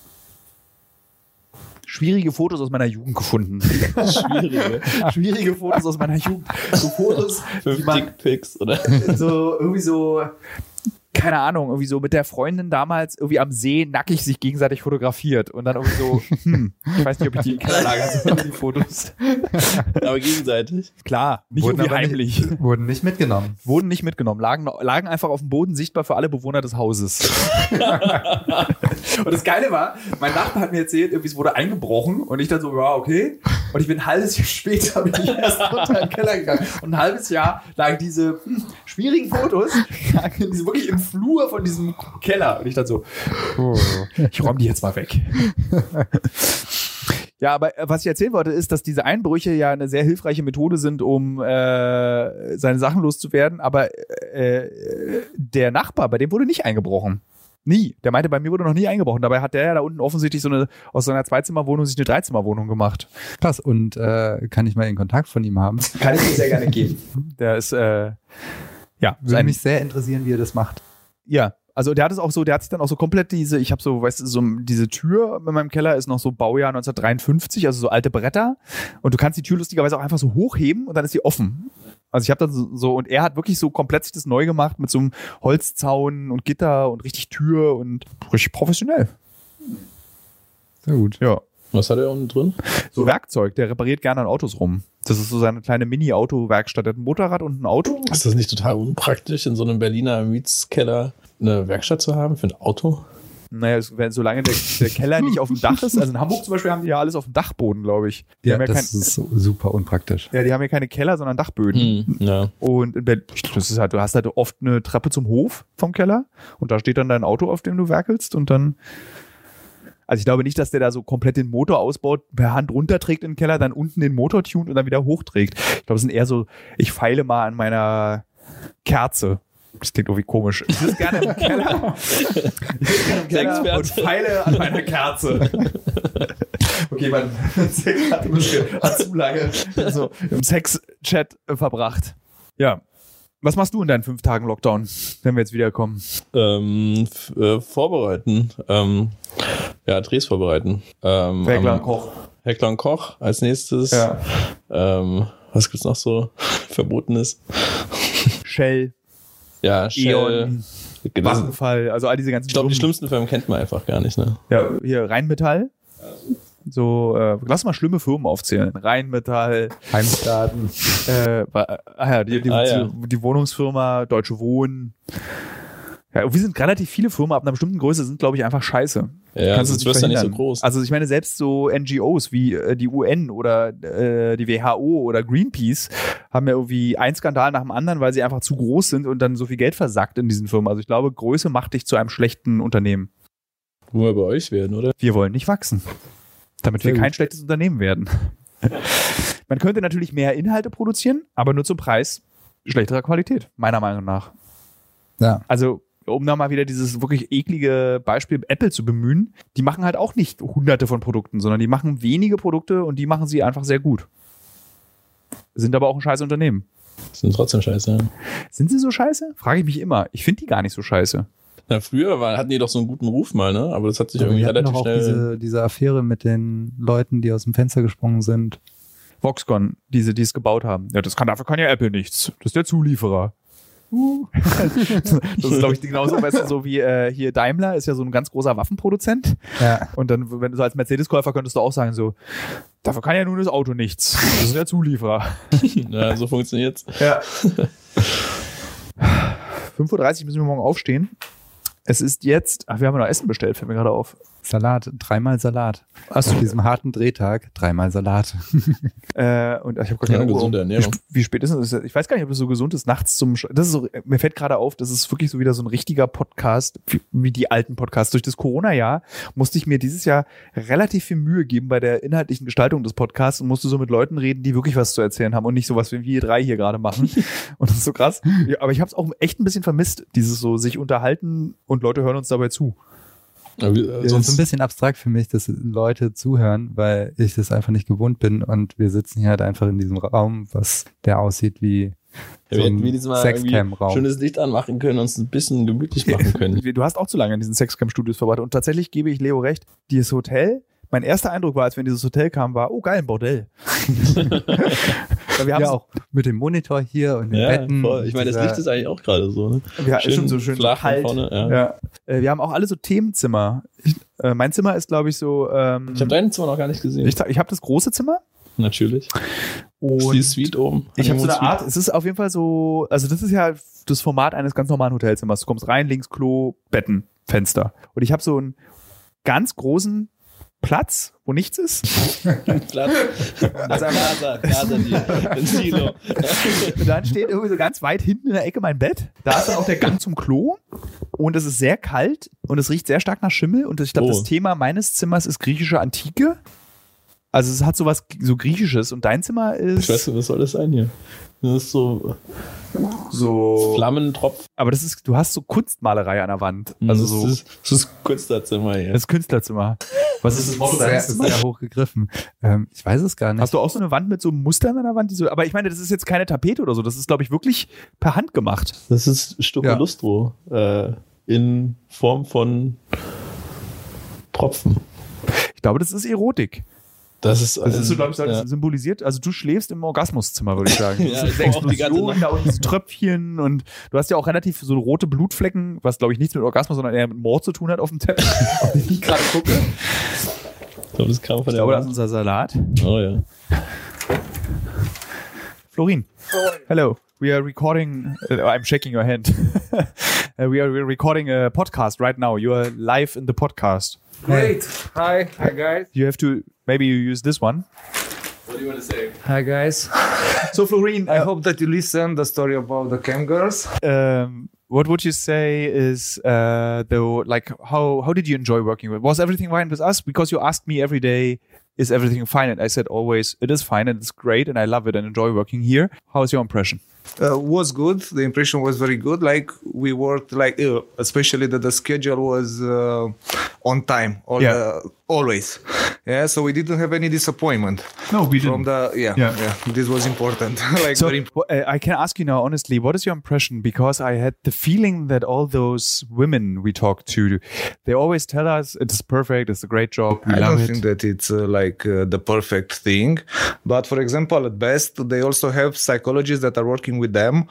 schwierige Fotos aus meiner Jugend gefunden. Schwierige Fotos aus meiner Jugend. So Fotos, 5 Dickpics, oder? So, irgendwie so, keine Ahnung, irgendwie so mit der Freundin damals irgendwie am See nackig sich gegenseitig fotografiert und dann irgendwie so, ich weiß nicht, ob ich die im Keller lagere, die Fotos. Aber gegenseitig? Klar, nicht irgendwie heimlich. Wurden nicht mitgenommen. Wurden nicht mitgenommen, lagen einfach auf dem Boden, sichtbar für alle Bewohner des Hauses. Und das Geile war, mein Nachbar hat mir erzählt, irgendwie es wurde eingebrochen und ich dann so, ja, okay. Und ich bin ein halbes Jahr später bin ich erst runter in den Keller gegangen. Und ein halbes Jahr lagen diese schwierigen Fotos wirklich im Flur von diesem Keller. Und ich dann so, ich räume die jetzt mal weg. Ja, aber was ich erzählen wollte, ist, dass diese Einbrüche ja eine sehr hilfreiche Methode sind, um seine Sachen loszuwerden. Aber der Nachbar, bei dem wurde nicht eingebrochen. Nie. Der meinte, bei mir wurde noch nie eingebrochen. Dabei hat der ja da unten offensichtlich aus seiner 2-Zimmer-Wohnung sich eine 3-Zimmer-Wohnung gemacht. Krass. Und kann ich mal den Kontakt von ihm haben? Kann ich dir sehr gerne geben. Der ist, ja. Würde mich sehr interessieren, wie er das macht. Ja. Also der hat es auch so, der hat sich dann auch so komplett ich habe so, weißt du, so diese Tür in meinem Keller ist noch so Baujahr 1953, also so alte Bretter und du kannst die Tür lustigerweise auch einfach so hochheben und dann ist sie offen. Also ich habe dann so und er hat wirklich so komplett sich das neu gemacht mit so einem Holzzaun und Gitter und richtig Tür und richtig professionell. Sehr gut. Ja. Was hat er unten drin? So Werkzeug, der repariert gerne an Autos rum. Das ist so seine kleine Mini-Auto-Werkstatt. Er hat ein Motorrad und ein Auto. Ist das nicht total unpraktisch, in so einem Berliner Mietskeller eine Werkstatt zu haben für ein Auto? Naja, solange der Keller nicht auf dem Dach ist. Also in Hamburg zum Beispiel haben die ja alles auf dem Dachboden, glaube ich. Das ist super unpraktisch. Ja, die haben ja keine Keller, sondern Dachböden. Ja. Und in Berlin, das ist halt, du hast halt oft eine Treppe zum Hof vom Keller und da steht dann dein Auto, auf dem du werkelst und dann... Also ich glaube nicht, dass der da so komplett den Motor ausbaut, per Hand runterträgt in den Keller, dann unten den Motor tunt und dann wieder hochträgt. Ich glaube, es sind eher so, ich feile mal an meiner Kerze. Das klingt irgendwie komisch. Ich sitze gerne im Keller. Und feile an meiner Kerze. Okay, mein Sex hat zu lange so im Sex-Chat verbracht. Ja. Was machst du in deinen 5 Tagen Lockdown, wenn wir jetzt wiederkommen? Vorbereiten. Drehs vorbereiten. Heckler und Koch. Heckler und Koch als nächstes. Ja. Was gibt's noch so Verbotenes? Shell. Ja, Shell. E.ON. Vattenfall. Also all diese ganzen... Ich glaube, die schlimmsten Firmen kennt man einfach gar nicht, ne? Ja, hier Rheinmetall. So, lass mal schlimme Firmen aufzählen. Rheinmetall, Heimstaden. Die Wohnungsfirma, Deutsche Wohnen. Ja, wir sind relativ viele Firmen ab einer bestimmten Größe, sind, glaube ich, einfach scheiße. Ja, das wird ja nicht so groß. Also ich meine, selbst so NGOs wie die UN oder die WHO oder Greenpeace haben ja irgendwie einen Skandal nach dem anderen, weil sie einfach zu groß sind und dann so viel Geld versackt in diesen Firmen. Also ich glaube, Größe macht dich zu einem schlechten Unternehmen. Wo wir bei euch werden, oder? Wir wollen nicht wachsen, damit wir kein schlechtes Unternehmen werden. Man könnte natürlich mehr Inhalte produzieren, aber nur zum Preis schlechterer Qualität, meiner Meinung nach. Ja. Also um da mal wieder dieses wirklich eklige Beispiel Apple zu bemühen, die machen halt auch nicht hunderte von Produkten, sondern die machen wenige Produkte und die machen sie einfach sehr gut. Sind aber auch ein scheiß Unternehmen. Sind trotzdem scheiße. Ja. Sind sie so scheiße? Frage ich mich immer. Ich finde die gar nicht so scheiße. Na, früher hatten die doch so einen guten Ruf mal, ne? Aber das hat sich irgendwie relativ schnell... Diese Affäre mit den Leuten, die aus dem Fenster gesprungen sind. Voxconn, die es gebaut haben. Ja, dafür kann ja Apple nichts. Das ist der Zulieferer. Das ist, glaube ich, genauso, weißt du, so wie hier Daimler ist ja so ein ganz großer Waffenproduzent. Ja. Und dann, wenn du so als Mercedes-Käufer könntest du auch sagen, so, dafür kann ja nun das Auto nichts. Das ist der Zulieferer. Ja, so funktioniert's. Ja. 5:30 Uhr müssen wir morgen aufstehen. Es ist jetzt, wir haben ja noch Essen bestellt, fällt mir gerade auf. Salat, 3-mal Salat. Auf diesem harten Drehtag 3-mal Salat. Und ich habe keine gesunde Ernährung. Wie spät ist es? Ich weiß gar nicht, ob das so gesund ist, nachts das ist so, mir fällt gerade auf, das ist wirklich so wieder so ein richtiger Podcast, wie die alten Podcasts. Durch das Corona-Jahr musste ich mir dieses Jahr relativ viel Mühe geben bei der inhaltlichen Gestaltung des Podcasts und musste so mit Leuten reden, die wirklich was zu erzählen haben und nicht sowas, wie wir 3 hier gerade machen. Und das ist so krass. Ja, aber ich habe es auch echt ein bisschen vermisst, dieses so sich unterhalten und Leute hören uns dabei zu. Ja, das ist ein bisschen abstrakt für mich, dass Leute zuhören, weil ich das einfach nicht gewohnt bin und wir sitzen hier halt einfach in diesem Raum, der aussieht wie so ein Sexcam-Raum. Schönes Licht anmachen können und uns ein bisschen gemütlich machen können. Du hast auch zu lange in diesen Sexcam-Studios verbracht und tatsächlich gebe ich Leo recht, dieses Hotel, mein erster Eindruck war, als wir in dieses Hotel kamen, war, oh geil, ein Bordell. Wir haben auch mit dem Monitor hier und den Betten. Voll. Ich meine, das Licht ist eigentlich auch gerade so. Ne? Ja, schön flach so kalt. Vorne, ja. Wir haben auch alle so Themenzimmer. Mein Zimmer ist, glaube ich, so... ich habe dein Zimmer noch gar nicht gesehen. Ich habe das große Zimmer. Natürlich. Und die Suite oben. Ich habe so eine Art, es ist auf jeden Fall so, also das ist ja das Format eines ganz normalen Hotelzimmers. Du kommst rein, links Klo, Betten, Fenster. Und ich habe so einen ganz großen Platz, wo nichts ist. Platz. Also ein Silo. Und dann steht irgendwie so ganz weit hinten in der Ecke mein Bett. Da ist dann auch der Gang zum Klo. Und es ist sehr kalt und es riecht sehr stark nach Schimmel. Und ich glaube, das Thema meines Zimmers ist griechische Antike. Also es hat sowas so Griechisches. Und dein Zimmer ist... Ich weiß nicht, was soll das sein hier? Das ist so Flammentropf. Aber du hast so Kunstmalerei an der Wand. Also das ist Künstlerzimmer hier. Das Künstlerzimmer. Was ist das Motto deines Zimmers? Sehr hochgegriffen. Ich weiß es gar nicht. Hast du auch so eine Wand mit so Mustern an der Wand? Aber ich meine, das ist jetzt keine Tapete oder so. Das ist, glaube ich, wirklich per Hand gemacht. Das ist Stucco Lustro. In Form von Tropfen. Ich glaube, das ist Erotik. Das ist so, glaube ich, symbolisiert. Also du schläfst im Orgasmuszimmer, würde ich sagen. Ja, das ist Explosion, da unten Tröpfchen und du hast ja auch relativ so rote Blutflecken, was glaube ich nichts mit Orgasmus, sondern eher mit Mord zu tun hat auf dem Teppich, auf den ich gerade gucke. Ich glaube, das kam von der Wand. Das ist unser Salat. Oh ja. Florin. Hello. We are recording. I'm shaking your hand. We're recording a podcast right now. You are live in the podcast. Great. Hi guys. You have to maybe you use this one. What do you want to say? Hi guys. So Florin, I hope that you listen the story about the cam girls. What would you say is though, like how did you enjoy working with? Was everything fine with us? Because you asked me every day, is everything fine? And I said always, it is fine and it's great and I love it and enjoy working here. How is your impression? Was good. The impression was very good. Like we worked, like especially that the schedule was on time, always. Yeah, so we didn't have any disappointment. No, we didn't. This was important. I can ask you now honestly, what is your impression? Because I had the feeling that all those women we talked to, they always tell us it is perfect, it's a great job. I don't think that it's the perfect thing. But for example, at Best, they also have psychologists that are working with them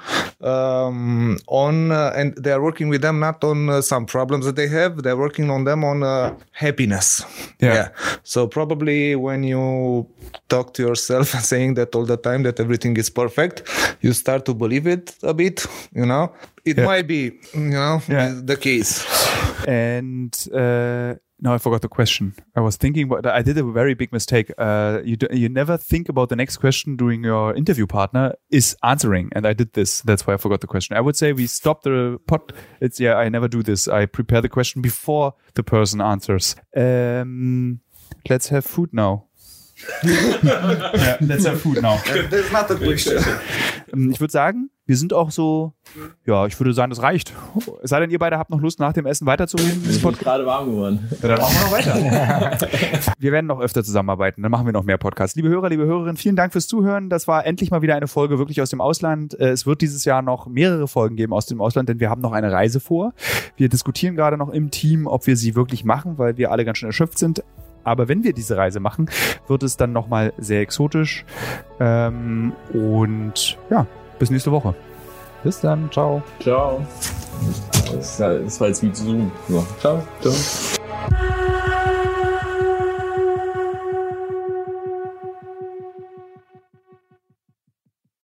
and they are working with them not on some problems that they have. They're working on them on happiness. Yeah. So probably when you talk to yourself and saying that all the time that everything is perfect, you start to believe it a bit, you know. It might be, the case. And now I forgot the question. I was thinking, but I did a very big mistake. You never think about the next question during your interview partner is answering, and I did this. That's why I forgot the question. I would say we stop the pod. I never do this. I prepare the question before the person answers. Let's have food now. Let's have food now. That's not a question. Ich würde sagen, wir sind auch so, ich würde sagen, das reicht. Es sei denn, ihr beide habt noch Lust, nach dem Essen weiterzureden. Ich bin gerade warm geworden. Ja, dann machen wir noch weiter. Wir werden noch öfter zusammenarbeiten, dann machen wir noch mehr Podcasts. Liebe Hörer, liebe Hörerinnen, vielen Dank fürs Zuhören. Das war endlich mal wieder eine Folge wirklich aus dem Ausland. Es wird dieses Jahr noch mehrere Folgen geben aus dem Ausland, denn wir haben noch eine Reise vor. Wir diskutieren gerade noch im Team, ob wir sie wirklich machen, weil wir alle ganz schön erschöpft sind. Aber wenn wir diese Reise machen, wird es dann nochmal sehr exotisch. Und bis nächste Woche. Bis dann. Ciao. Ciao. Das war jetzt wie Zoom. So. Ciao. Ciao.